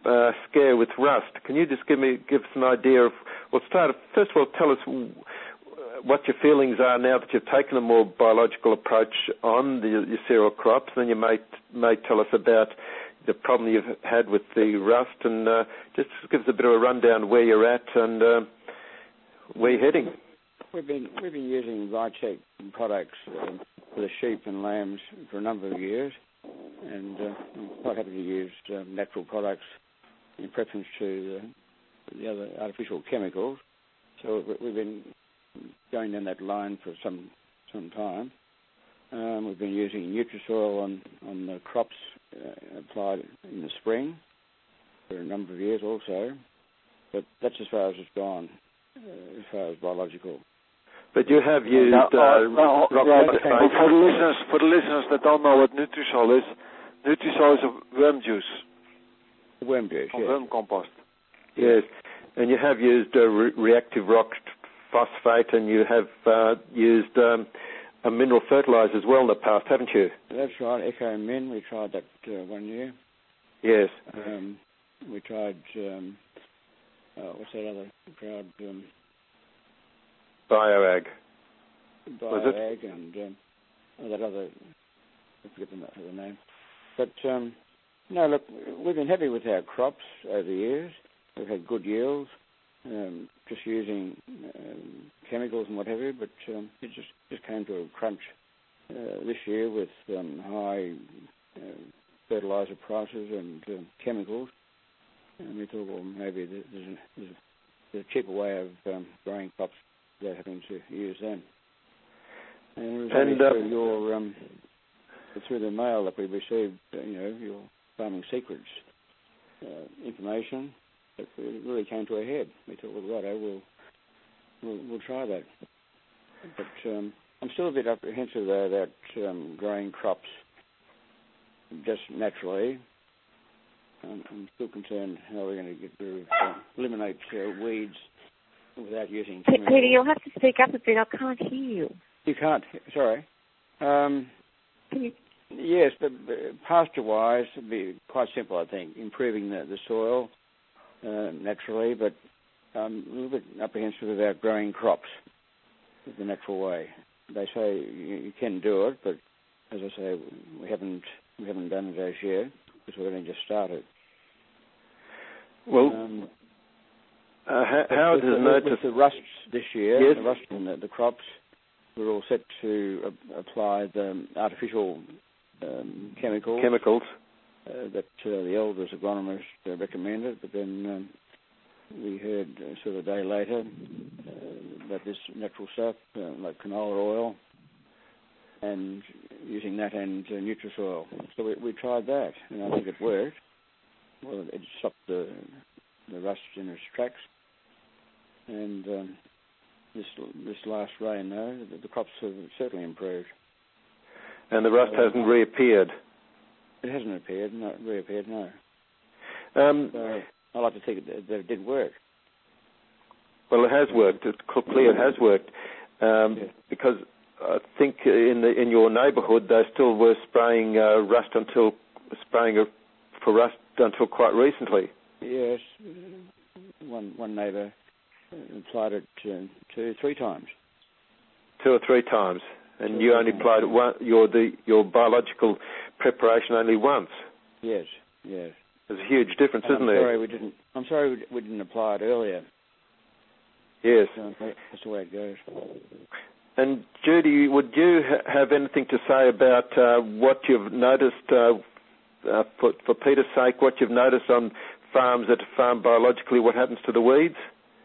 uh, scare with rust. Can you just give me give us an idea of? Well, start first of all. Tell us what your feelings are now that you've taken a more biological approach on the, your cereal crops. Then you may may tell us about the problem you've had with the rust, and uh, just give us a bit of a rundown of where you're at and uh, where you're heading. We've been we've been using Vitech products um, for the sheep and lambs for a number of years, and uh, I'm quite happy to use uh, natural products in preference to uh, the other artificial chemicals. So we've been going down that line for some some time. Um, we've been using Nutrisoil on on the crops uh, applied in the spring for a number of years also, but that's as far as it's gone uh, as far as biological. But you have used now, uh, now, rock yeah, phosphate. for the listeners, for the listeners that don't know what Nutrisoil is, Nutrisoil is a worm juice. Worm juice, or yes. worm compost. Yes, and you have used uh, re- reactive rock phosphate, and you have uh, used um, a mineral fertiliser as well in the past, haven't you? That's right, Echo Min. We tried that uh, one year. Yes. Um, we tried. Um, uh, what's that other? We tried. Um, Bioag. Was it? Bioag and um, oh, that other, I forget the, the name. But, um, no, look, we've been happy with our crops over the years. We've had good yields, um, just using um, chemicals and what have you, but um, it just, just came to a crunch uh, this year with um, high uh, fertiliser prices and um, chemicals. And we thought, well, maybe there's a, there's a, there's a cheaper way of um, growing crops without having to use them. And it was and, only uh, through your um, through the mail that we received, uh, you know, your Farming Secrets uh, information that it really came to a head. We thought, well, righto, we'll we'll, we'll try that. But um, I'm still a bit apprehensive though about um, growing crops just naturally. Um, I'm still concerned how we're going to get rid of, uh, eliminate uh, weeds without using chemicals. Peter, you'll have to speak up a bit. I can't hear you. You can't. Sorry. Um, Can you? Yes, but pasture-wise, it'd be quite simple, I think, improving the, the soil uh, naturally, but I'm a little bit apprehensive about growing crops the natural way. They say you, you can do it, but as I say, we haven't we haven't done it as yet because we've only just started. Well, um, uh, Howard has noticed with the rusts this year, yes. the rust in the, the crops, we're all set to uh, apply the artificial um, chemicals, chemicals. Uh, that uh, the elders agronomists uh, recommended, but then um, we heard uh, sort of a day later uh, about this natural stuff uh, like canola oil and using that and uh, Nutrisoil. So we, we tried that, and I think it worked. Well, it stopped the the rust in its tracks, and um, this this last rain, though, the, the crops have certainly improved. And the rust uh, hasn't reappeared. It hasn't appeared, no, reappeared, no. Um, so I like to think that, that it did work. Well, it has worked. It's clear it has worked um, yeah. because I think in the in your neighbourhood they still were spraying uh, rust until spraying for rust until quite recently. Yes, one one neighbour applied it uh, two, three times. Two or three times, and two you only applied it one. Your the your biological preparation only once. Yes, yes. There's a huge difference, and isn't I'm there? Sorry, we didn't. I'm sorry we, we didn't apply it earlier. Yes, so that's the way it goes. And Judy, would you ha- have anything to say about uh, what you've noticed? Uh, uh, for, for Peter's sake, what you've noticed on farms that farm biologically, what happens to the weeds?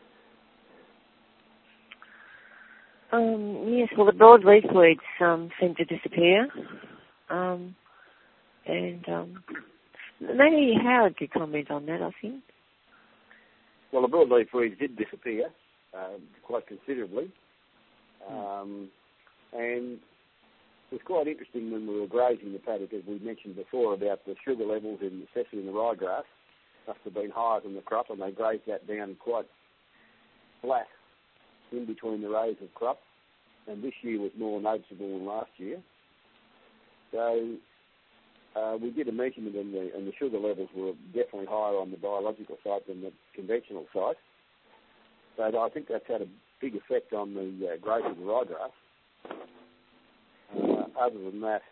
Um, yes, well, the broadleaf weeds um, seem to disappear. Um, and um, maybe Howard could comment on that, I think. Well, the broadleaf weeds did disappear uh, quite considerably. Um, and it was quite interesting when we were grazing the paddock, as we mentioned before, about the sugar levels in the sesame and the ryegrass must have been higher than the crop, and they grazed that down quite flat in between the rows of crop. And this year was more noticeable than last year. So uh, we did a measurement and the, and the sugar levels were definitely higher on the biological site than the conventional site. So I think that's had a big effect on the uh, growth of the ryegrass. Uh, other than that,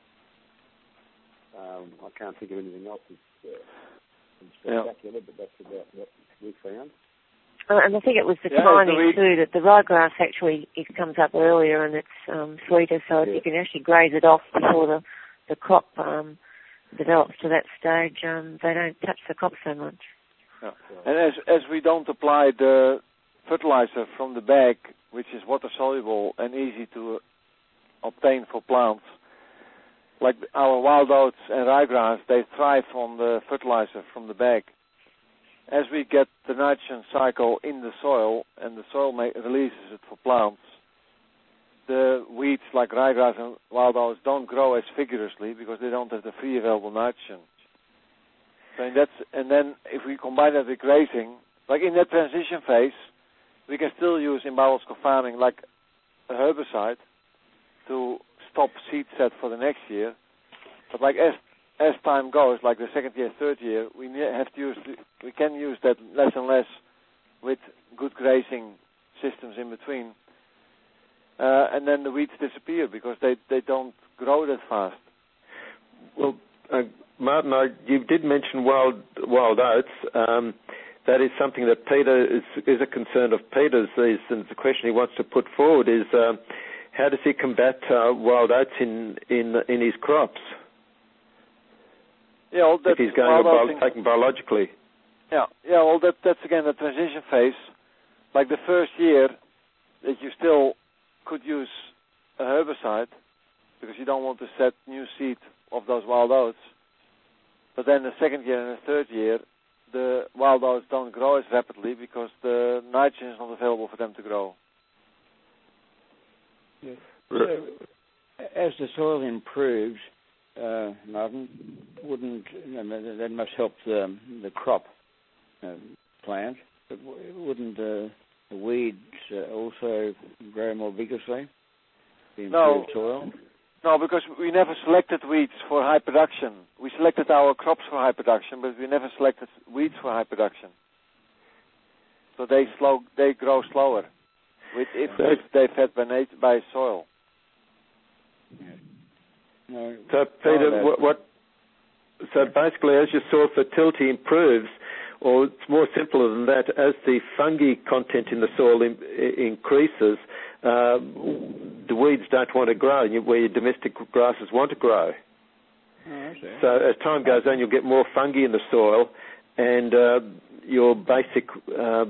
um, I can't think of anything else that's uh, spectacular, yeah. But that's about what we found. Uh, and I think it was the yeah, timing so we, too, that the ryegrass actually it comes up earlier and it's um, sweeter, so yeah. if you can actually graze it off before the, the crop um, develops to that stage, um, they don't touch the crop so much. Yeah. And as as we don't apply the fertilizer from the bag, which is water soluble and easy to obtain for plants, like our wild oats and ryegrass, they thrive on the fertilizer from the bag. As we get the nitrogen cycle in the soil and the soil ma- releases it for plants, the weeds like ryegrass and wild oats don't grow as vigorously because they don't have the free available nitrogen. So in that's, and then if we combine that with grazing, like in that transition phase, we can still use in biological farming like a herbicide to stop seed set for the next year. But like as as time goes, like the second year, third year, we have to use the, we can use that less and less with good grazing systems in between, uh, and then the weeds disappear because they they don't grow that fast. Well, uh, Martin, I, you did mention wild wild oats. Um, that is something that Peter is is a concern of Peter's. Is, and the question he wants to put forward is uh, how does he combat uh, wild oats in in in his crops? Yeah, well, if he's going about taking biologically. Yeah, yeah. Well, that that's again the transition phase. Like the first year, that you still could use a herbicide because you don't want to set new seed of those wild oats. But then the second year and the third year, the wild oats don't grow as rapidly because the nitrogen is not available for them to grow. Yeah. So, as the soil improves, uh, Martin, wouldn't you know, that must help the the crop uh, plant, but wouldn't the, the weeds uh, also grow more vigorously? The improved no. soil. No, because we never selected weeds for high production. We selected our crops for high production, but we never selected weeds for high production. So they slow, they grow slower, with if, if they're fed by nature, by soil. Yeah. No, so Peter, no, what, what? So basically, as your soil fertility improves, or it's more simpler than that, as the fungi content in the soil in, increases, uh, the weeds don't want to grow where your domestic grasses want to grow. Oh, I see. So as time goes on, you'll get more fungi in the soil, and uh, your basic uh,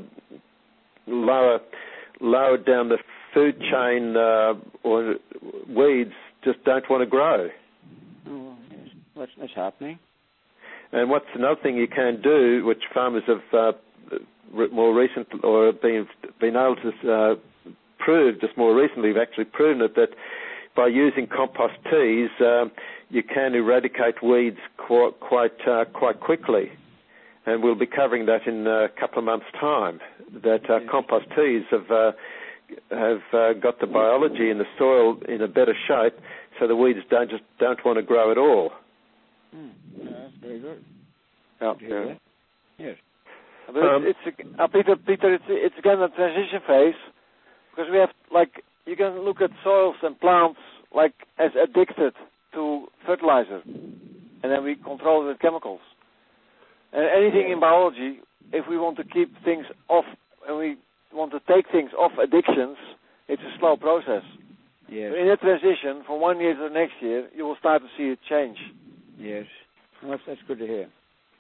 lower lower down the food chain uh, or weeds just don't want to grow. Oh, yes. What's, what's happening? And what's another thing you can do, which farmers have uh, more recent or been been able to uh, prove just more recently, have actually proven it, that by using compost teas, um, you can eradicate weeds quite quite, uh, quite quickly. And we'll be covering that in a couple of months' time. That uh, yes. compost teas have uh, have uh, got the biology in the soil in a better shape, so the weeds don't just don't want to grow at all. Mm. Yeah, that's very good. Yeah. yeah. Yes. But Um, it's, it's uh, Peter. Peter, it's it's again a transition phase because we have like you can look at soils and plants like as addicted to fertilizer, and then we control it with chemicals. And anything yeah. in biology, if we want to keep things off and we want to take things off addictions, it's a slow process. Yes. In that transition, from one year to the next year, you will start to see it change. Yes. Well, that's, that's good to hear.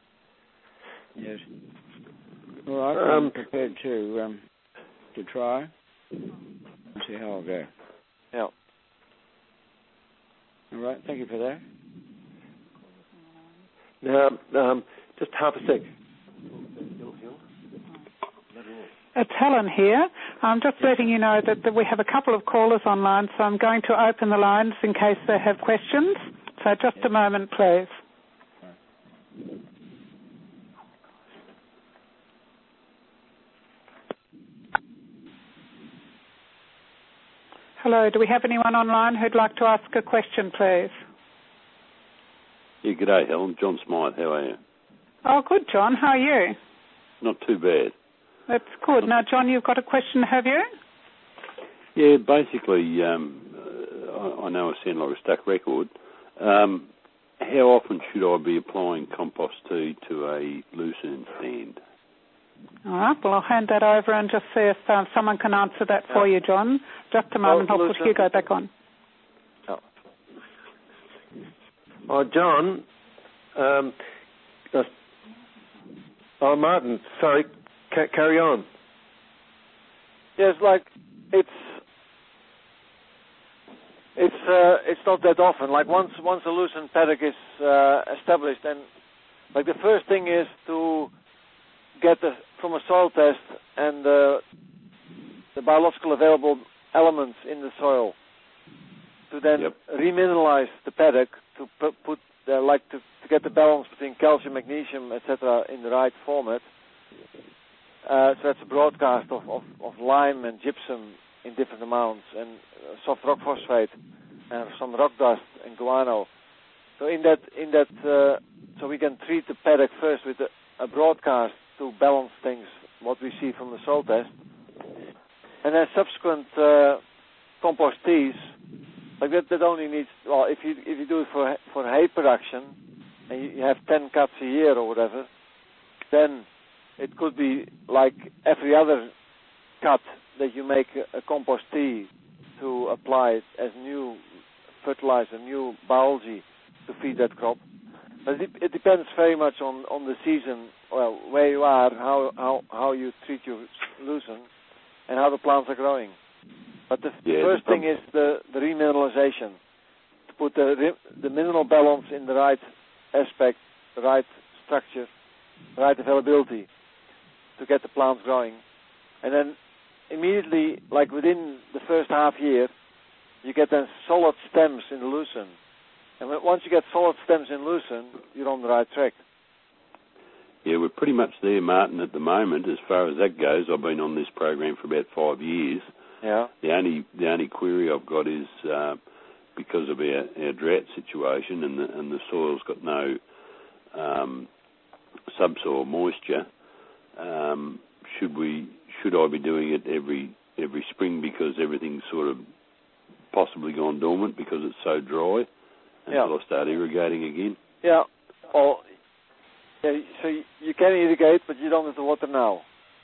Yes. All right. I'm Um, prepared to um, to try and see how I'll go. Yeah. All right. Thank you for that. Now, um, just half a sec. It's Helen here. I'm just letting you know that, that we have a couple of callers online, so I'm going to open the lines in case they have questions. So just a moment, please. Hello, do we have anyone online who'd like to ask a question, please? g'day, Helen. John Smythe, how are you? Oh, good, John. How are you? Not too bad. That's good. Now, John, you've got a question, have you? Yeah, basically, um, I, I know I sound like a stuck record. Um, how often should I be applying compost tea to a lucerne stand? All right, well, I'll hand that over and just see if uh, someone can answer that yeah. for you, John. Just a moment, oh, I'll put Hugo back on. Oh, oh John. Um, uh, oh, Martin, sorry, C- carry on. Yes, like, it's... It's uh, it's not that often. Like once once a lucerne paddock is uh, established, then like the first thing is to get the, from a soil test and uh, the biological available elements in the soil to then yep. remineralize the paddock to put, put uh, like to, to get the balance between calcium, magnesium, et cetera in the right format. Uh, so that's a broadcast of, of, of lime and gypsum in different amounts, and uh, soft rock phosphate, and some rock dust and guano. So in that, in that, uh, so we can treat the paddock first with a, a broadcast to balance things, what we see from the soil test, and then subsequent uh, compost teas, like that, that only needs. Well, if you if you do it for for hay production, and you, you have ten cuts a year or whatever, then it could be like every other cut that you make a, a compost tea to apply it as new fertilizer, new biology to feed that crop. But it, it depends very much on, on the season, well, where you are, how how, how you treat your lucerne, and how the plants are growing. But the yeah, first the thing is the, the remineralization, to put the the mineral balance in the right aspect, the right structure, the right availability to get the plants growing. And then immediately, like within the first half year, you get then solid stems in the lucerne. And when, once you get solid stems in lucerne, you're on the right track. Yeah, we're pretty much there, Martin, at the moment. As far as that goes, I've been on this program for about five years. Yeah. The only the only query I've got is uh, because of our, our drought situation, and the, and the soil's got no um, subsoil moisture. Um, should we? Should I be doing it every every spring because everything's sort of possibly gone dormant because it's so dry until yeah. I start irrigating again? Yeah. Well, yeah, so you can irrigate, but you don't have to water now.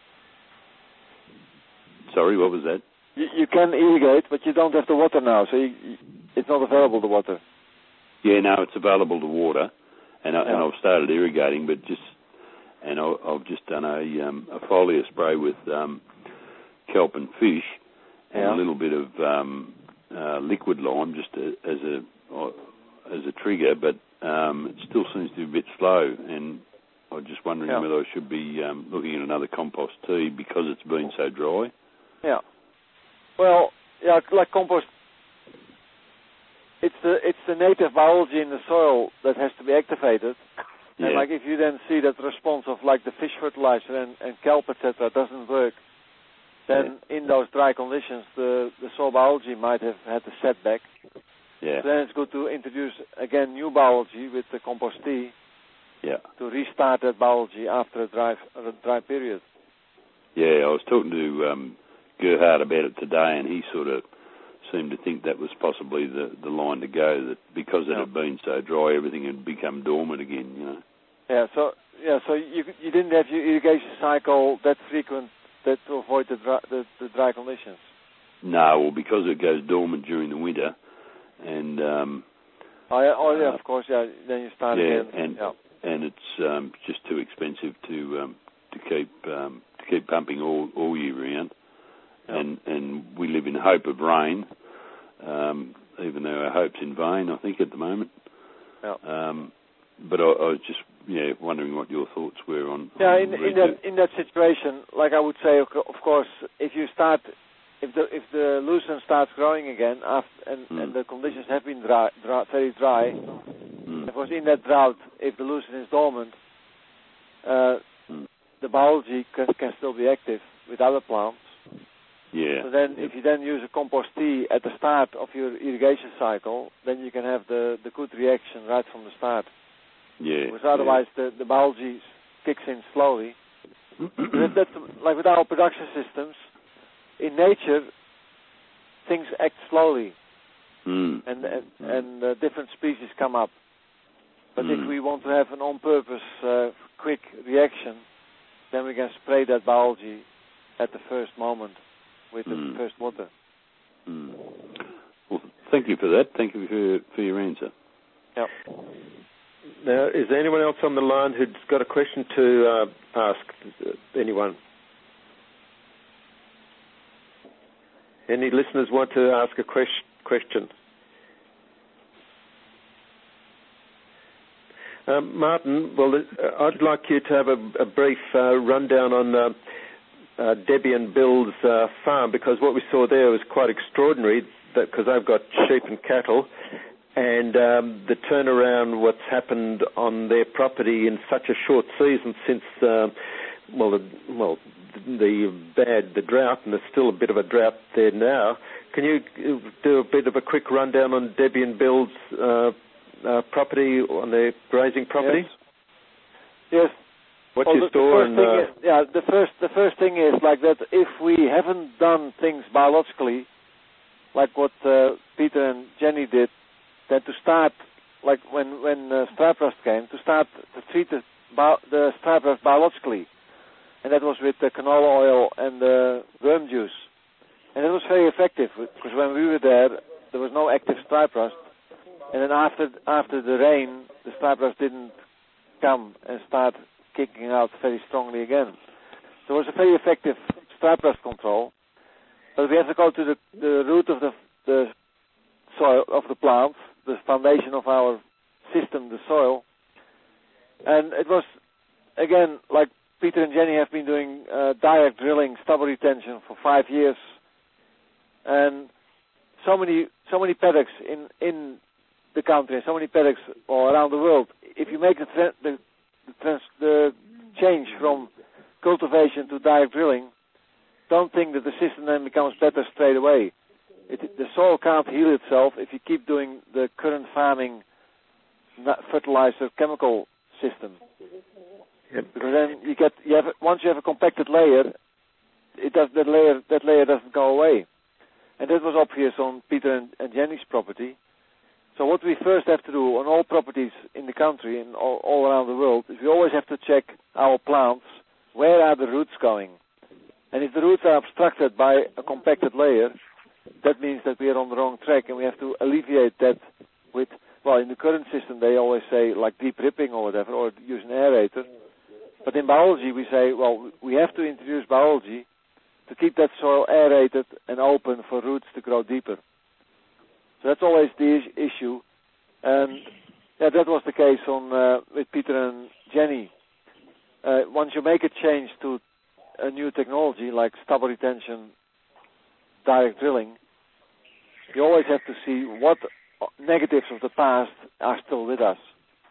Sorry, what was that? You, you can irrigate, but you don't have to water now, so you, you, it's not available to water. Yeah, no, it's available to water, and, I, yeah. and I've started irrigating, but just... And I've just done a, um, a foliar spray with um, kelp and fish, and yeah. a little bit of um, uh, liquid lime, just a, as a uh, as a trigger. But um, it still seems to be a bit slow, and I'm just wondering yeah. whether I should be um, looking at another compost tea because it's been so dry. Yeah. Well, yeah, like compost, it's the it's the native biology in the soil that has to be activated. And yeah. like if you then see that the response of like the fish fertilizer and, and kelp, et cetera, doesn't work, then yeah. in those dry conditions, the, the soil biology might have had a setback. Yeah. So then it's good to introduce again new biology with the compost tea. Yeah. To restart that biology after a dry a dry period. Yeah, I was talking to um, Gerhard about it today, and he sort of seemed to think that was possibly the, the line to go, that because it yeah. had been so dry, everything had become dormant again, you know. Yeah, so yeah, so you you didn't have your irrigation cycle that frequent that to avoid the dry, the, the dry conditions? No, well, because it goes dormant during the winter, and... Um, oh, yeah, oh, yeah uh, of course, yeah, then you start yeah, again. And, yeah, and it's um, just too expensive to um, to keep um, to keep pumping all, all year round. Yeah. And and we live in hope of rain, um, even though our hope's in vain, I think, at the moment. Yeah. Um, but I, I was just yeah wondering what your thoughts were on. Yeah, on in, in that in that situation, like I would say, of course, if you start, if the if the lucerne starts growing again, after, and, mm. and the conditions have been dry, dry very dry, mm. of course, in that drought, if the lucerne is dormant, uh, mm. the biology can, can still be active with other plants. Yeah. So then, if you then use a compost tea at the start of your irrigation cycle, then you can have the, the good reaction right from the start. Yeah. Because otherwise yeah. the, the biology kicks in slowly. that, that's like with our production systems, in nature, things act slowly. Mm. And and, and uh, different species come up. But mm. if we want to have an on-purpose uh, quick reaction, then we can spray that biology at the first moment with mm. the first water. Mm. Well, thank you for that. Thank you for, for your answer. Yep. Now, is there anyone else on the line who's got a question to uh, ask anyone? Any listeners want to ask a question? question. Um, Martin, well, uh, I'd like you to have a, a brief uh, rundown on uh, uh, Debbie and Bill's uh, farm, because what we saw there was quite extraordinary, because they've got sheep and cattle, and um, the turnaround, what's happened on their property in such a short season since, uh, well, the, well, the bad, the drought, and there's still a bit of a drought there now. Can you do a bit of a quick rundown on Debbie and Bill's uh, uh, property, on their grazing property? Yes. yes. What's well, your the, store? The and, thing uh, is, yeah, the first the first thing is like that. If we haven't done things biologically, like what uh, Peter and Jenny did, then to start, like when when uh, striped rust came, to start to treat the, bio, the striped rust biologically, and that was with the canola oil and the worm juice. And it was very effective, because when we were there, there was no active stripe rust. And then after after the rain, the stripe rust didn't come and start kicking out very strongly again. So it was a very effective stripe rust control. But we have to go to the, the root of the, the soil, of the plant, the foundation of our system, the soil. And it was, again, like Peter and Jenny have been doing uh, direct drilling, stubble retention for five years. And so many so many paddocks in, in the country, so many paddocks all around the world. If you make the tra- the, the, trans- the change from cultivation to direct drilling, don't think that the system then becomes better straight away. It, the soil can't heal itself if you keep doing the current farming fertilizer chemical system. Yep. Because then you get you have once you have a compacted layer, it does that layer that layer doesn't go away. And that was obvious on Peter and, and Jenny's property. So what we first have to do on all properties in the country and all, all around the world is we always have to check our plants, where are the roots going? And if the roots are obstructed by a compacted layer, that means that we are on the wrong track, and we have to alleviate that with, well, in the current system they always say like deep ripping or whatever, or use an aerator. But in biology we say, well, we have to introduce biology to keep that soil aerated and open for roots to grow deeper. So that's always the is- issue. And yeah, that was the case on uh, with Peter and Jenny. Uh, once you make a change to a new technology like stubble retention, direct drilling, you always have to see what negatives of the past are still with us.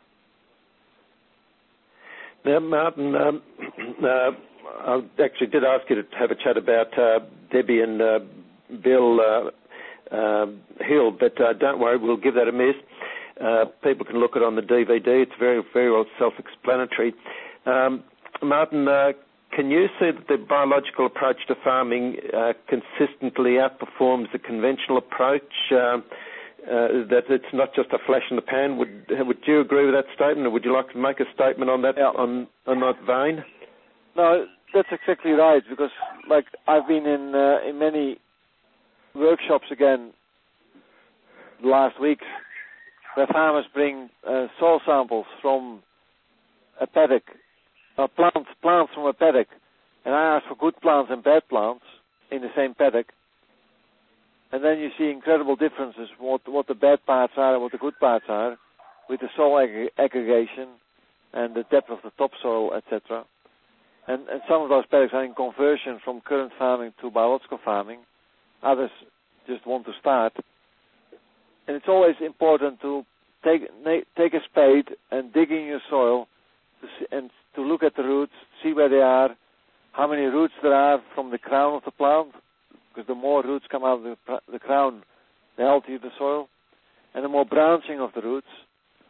Now, Martin, um, uh, I actually did ask you to have a chat about uh, Debbie and uh, Bill uh, uh, Hill, but uh, don't worry, we'll give that a miss. Uh, people can look at it on the D V D. It's very, very well self-explanatory. Um, Martin, uh, can you see that the biological approach to farming uh, consistently outperforms the conventional approach, uh, uh, that it's not just a flash in the pan? Would would you agree with that statement, or would you like to make a statement on that, yeah. on, on that vein? No, that's exactly right, because like I've been in uh, in many workshops again last week where farmers bring uh, soil samples from a paddock, uh, plants, plants from a paddock, and I ask for good plants and bad plants in the same paddock, and then you see incredible differences what what the bad parts are and what the good parts are with the soil ag- aggregation and the depth of the topsoil, et cetera. And, and some of those paddocks are in conversion from current farming to biological farming. Others just want to start. And it's always important to take take a spade and dig in your soil to see, and to look at the roots, see where they are, how many roots there are from the crown of the plant, because the more roots come out of the, the crown, the healthier the soil, and the more branching of the roots,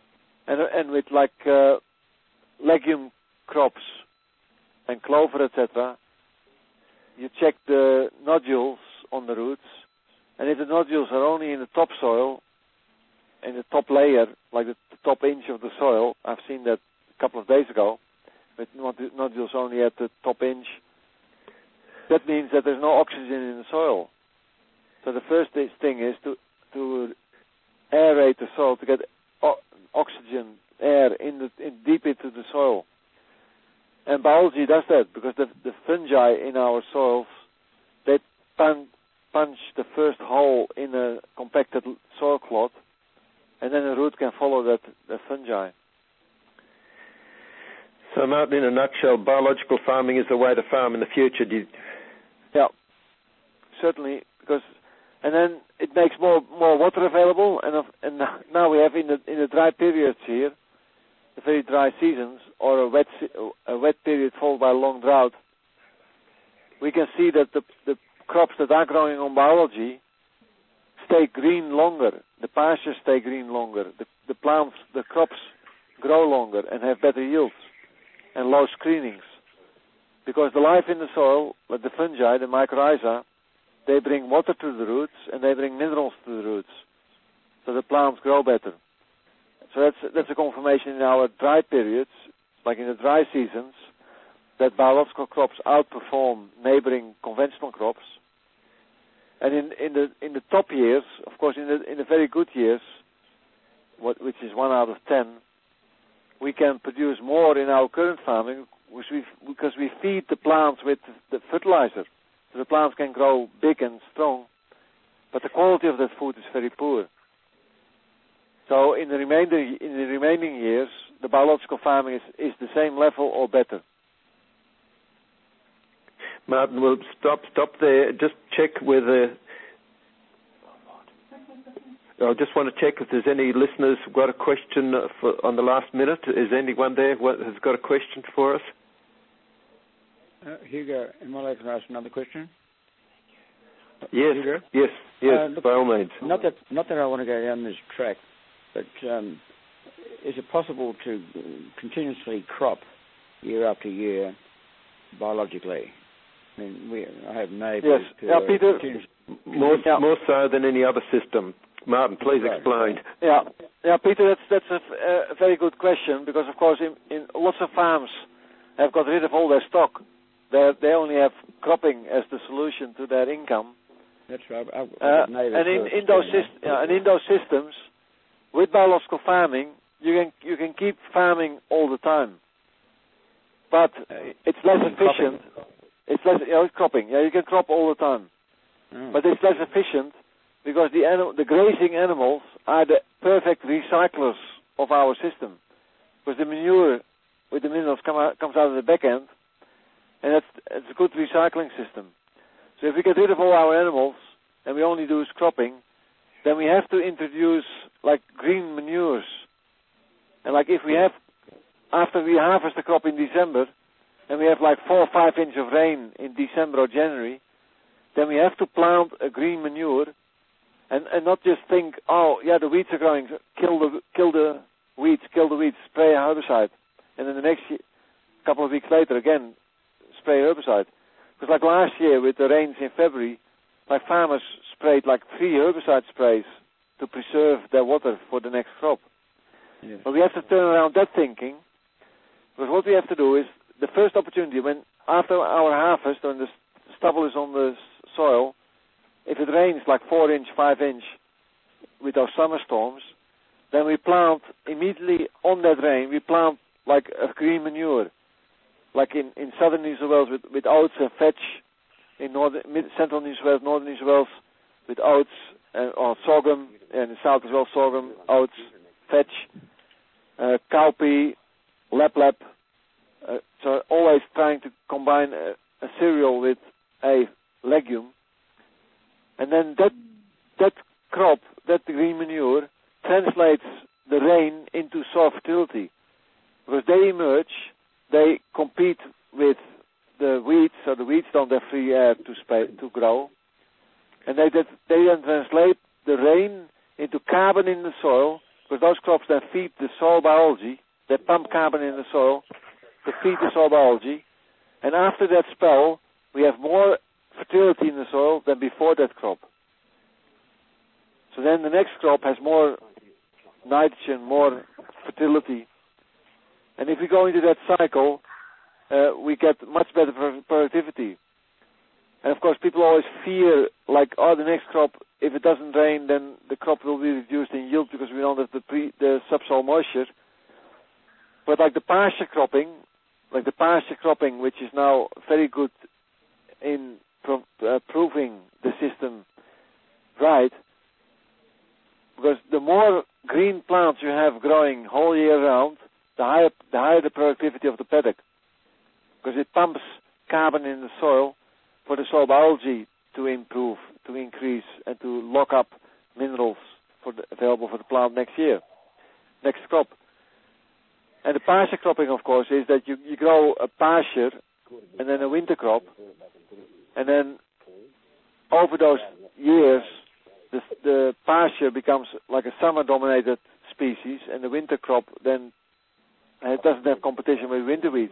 and and with like uh, legume crops and clover, et cetera, you check the nodules on the roots, and if the nodules are only in the topsoil, in the top layer, like the, the top inch of the soil, I've seen that a couple of days ago, with nodules only at the top inch, that means that there's no oxygen in the soil. So the first thing is to to aerate the soil, to get o- oxygen, air in the in deep into the soil. And biology does that because the, the fungi in our soils, they pun, punch the first hole in a compacted soil clot, and then the root can follow that the fungi. So, Martin, in a nutshell, biological farming is the way to farm in the future. Do you... Yeah, certainly, because and then it makes more more water available, and and now we have in the in the dry periods here, the very dry seasons, or a wet a wet period followed by a long drought, we can see that the the crops that are growing on biology stay green longer. The pastures stay green longer. The the plants, the crops grow longer and have better yields and low screenings. Because the life in the soil, like the fungi, the mycorrhiza, they bring water to the roots and they bring minerals to the roots. So the plants grow better. So that's that's a confirmation in our dry periods, like in the dry seasons, that biological crops outperform neighboring conventional crops. And in, in the in the top years, of course, in the in the very good years, what, which is one out of ten, we can produce more in our current farming which we, because we feed the plants with the fertilizer. So the plants can grow big and strong, but the quality of that food is very poor. So in the remainder in the remaining years, the biological farming is, is the same level or better. Martin, we'll stop stop there. Just check whether. I just want to check if there's any listeners who've got a question for, on the last minute. Is anyone there who has got a question for us? Uh, Hugo, am I allowed to ask another question? Yes, Hugo? yes, yes, uh, look, by all means. Not that, not that I want to go down this track, but um, is it possible to continuously crop year after year biologically? I mean, we, I have neighbours yes. who yeah, are Peter, more, yeah. more so than any other system. Martin, please right. explain. Yeah, yeah, Peter, that's that's a, a very good question because, of course, in, in lots of farms have got rid of all their stock. They they only have cropping as the solution to their income. That's right. I've, uh, I've and in, in those syst- yeah, and in those systems, with biological farming, you can you can keep farming all the time, but it's less efficient. Cropping. It's less, you know, cropping. Yeah, you can crop all the time, oh. but it's less efficient because the anim- the grazing animals are the perfect recyclers of our system, because the manure with the minerals come out, comes out of the back end, and that's it's a good recycling system. So if we get rid of all our animals and we only do cropping, then we have to introduce like green manures, and like if we have after we harvest the crop in December. And we have like four or five inches of rain in December or January, then we have to plant a green manure, and, and not just think, oh yeah, the weeds are growing, kill the kill the weeds, kill the weeds, spray a herbicide, and then the next year, couple of weeks later again, spray a herbicide. Because like last year with the rains in February, like farmers sprayed like three herbicide sprays to preserve their water for the next crop. Yes. But we have to turn around that thinking, because what we have to do is the first opportunity, when after our harvest, when the stubble is on the soil, if it rains like four inch, five inch with our summer storms, then we plant immediately on that rain, we plant like a green manure, like in, in southern New South Wales with, with oats and vetch, in northern, mid, central New South Wales, northern New South Wales with oats and, or sorghum, and in south as well, sorghum, oats, vetch, uh, cowpea, lap-lap. Uh, so always trying to combine a, a cereal with a legume, and then that that crop, that green manure, translates the rain into soil fertility, because they emerge, they compete with the weeds, so the weeds don't have free air to sp- to grow, and they that, they then translate the rain into carbon in the soil, because because those crops then feed the soil biology. They pump carbon in the soil to feed the soil biology. And after that spell, we have more fertility in the soil than before that crop. So then the next crop has more nitrogen, more fertility. And if we go into that cycle, uh, we get much better productivity. And of course, people always fear, like, oh, the next crop, if it doesn't rain, then the crop will be reduced in yield because we don't have the, pre, the subsoil moisture. But like the pasture cropping, like the pasture cropping, which is now very good in pro, uh, proving the system right, because the more green plants you have growing whole year round, the higher the higher the productivity of the paddock, because it pumps carbon in the soil for the soil biology to improve, to increase, and to lock up minerals for the, available for the plant next year, next crop. And the pasture cropping, of course, is that you, you grow a pasture and then a winter crop, and then over those years, the, the pasture becomes like a summer-dominated species, and the winter crop then it doesn't have competition with winter weeds.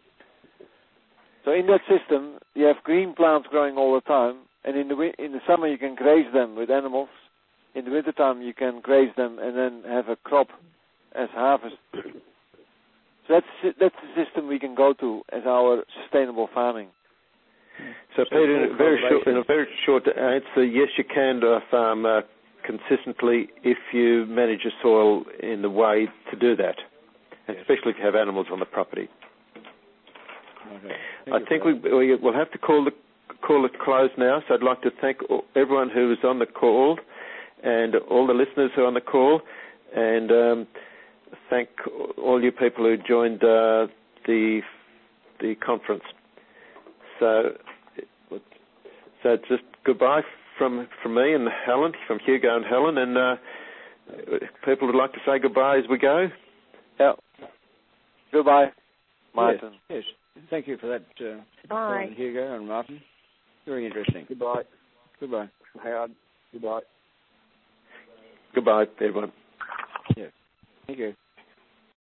So in that system, you have green plants growing all the time, and in the in the summer you can graze them with animals. In the wintertime you can graze them and then have a crop as harvest. So that's that's the system we can go to as our sustainable farming. So, Peter, in a very short, in a very short answer, yes, you can uh, farm uh, consistently if you manage your soil in the way to do that, and especially if you have animals on the property. Okay. I think we, we will have to call the call it close now. So I'd like to thank everyone who was on the call and all the listeners who are on the call, and um, thank all you people who joined uh, the the conference. So, so just goodbye from from me and Helen, from Hugo and Helen, and uh, people would like to say goodbye as we go. Yeah. Goodbye, Martin. Yes. yes. Thank you for that, uh, Bye. Hugo and Martin. Very interesting. Goodbye. Goodbye. Howard. Goodbye. Goodbye, everyone. Yeah. Thank you.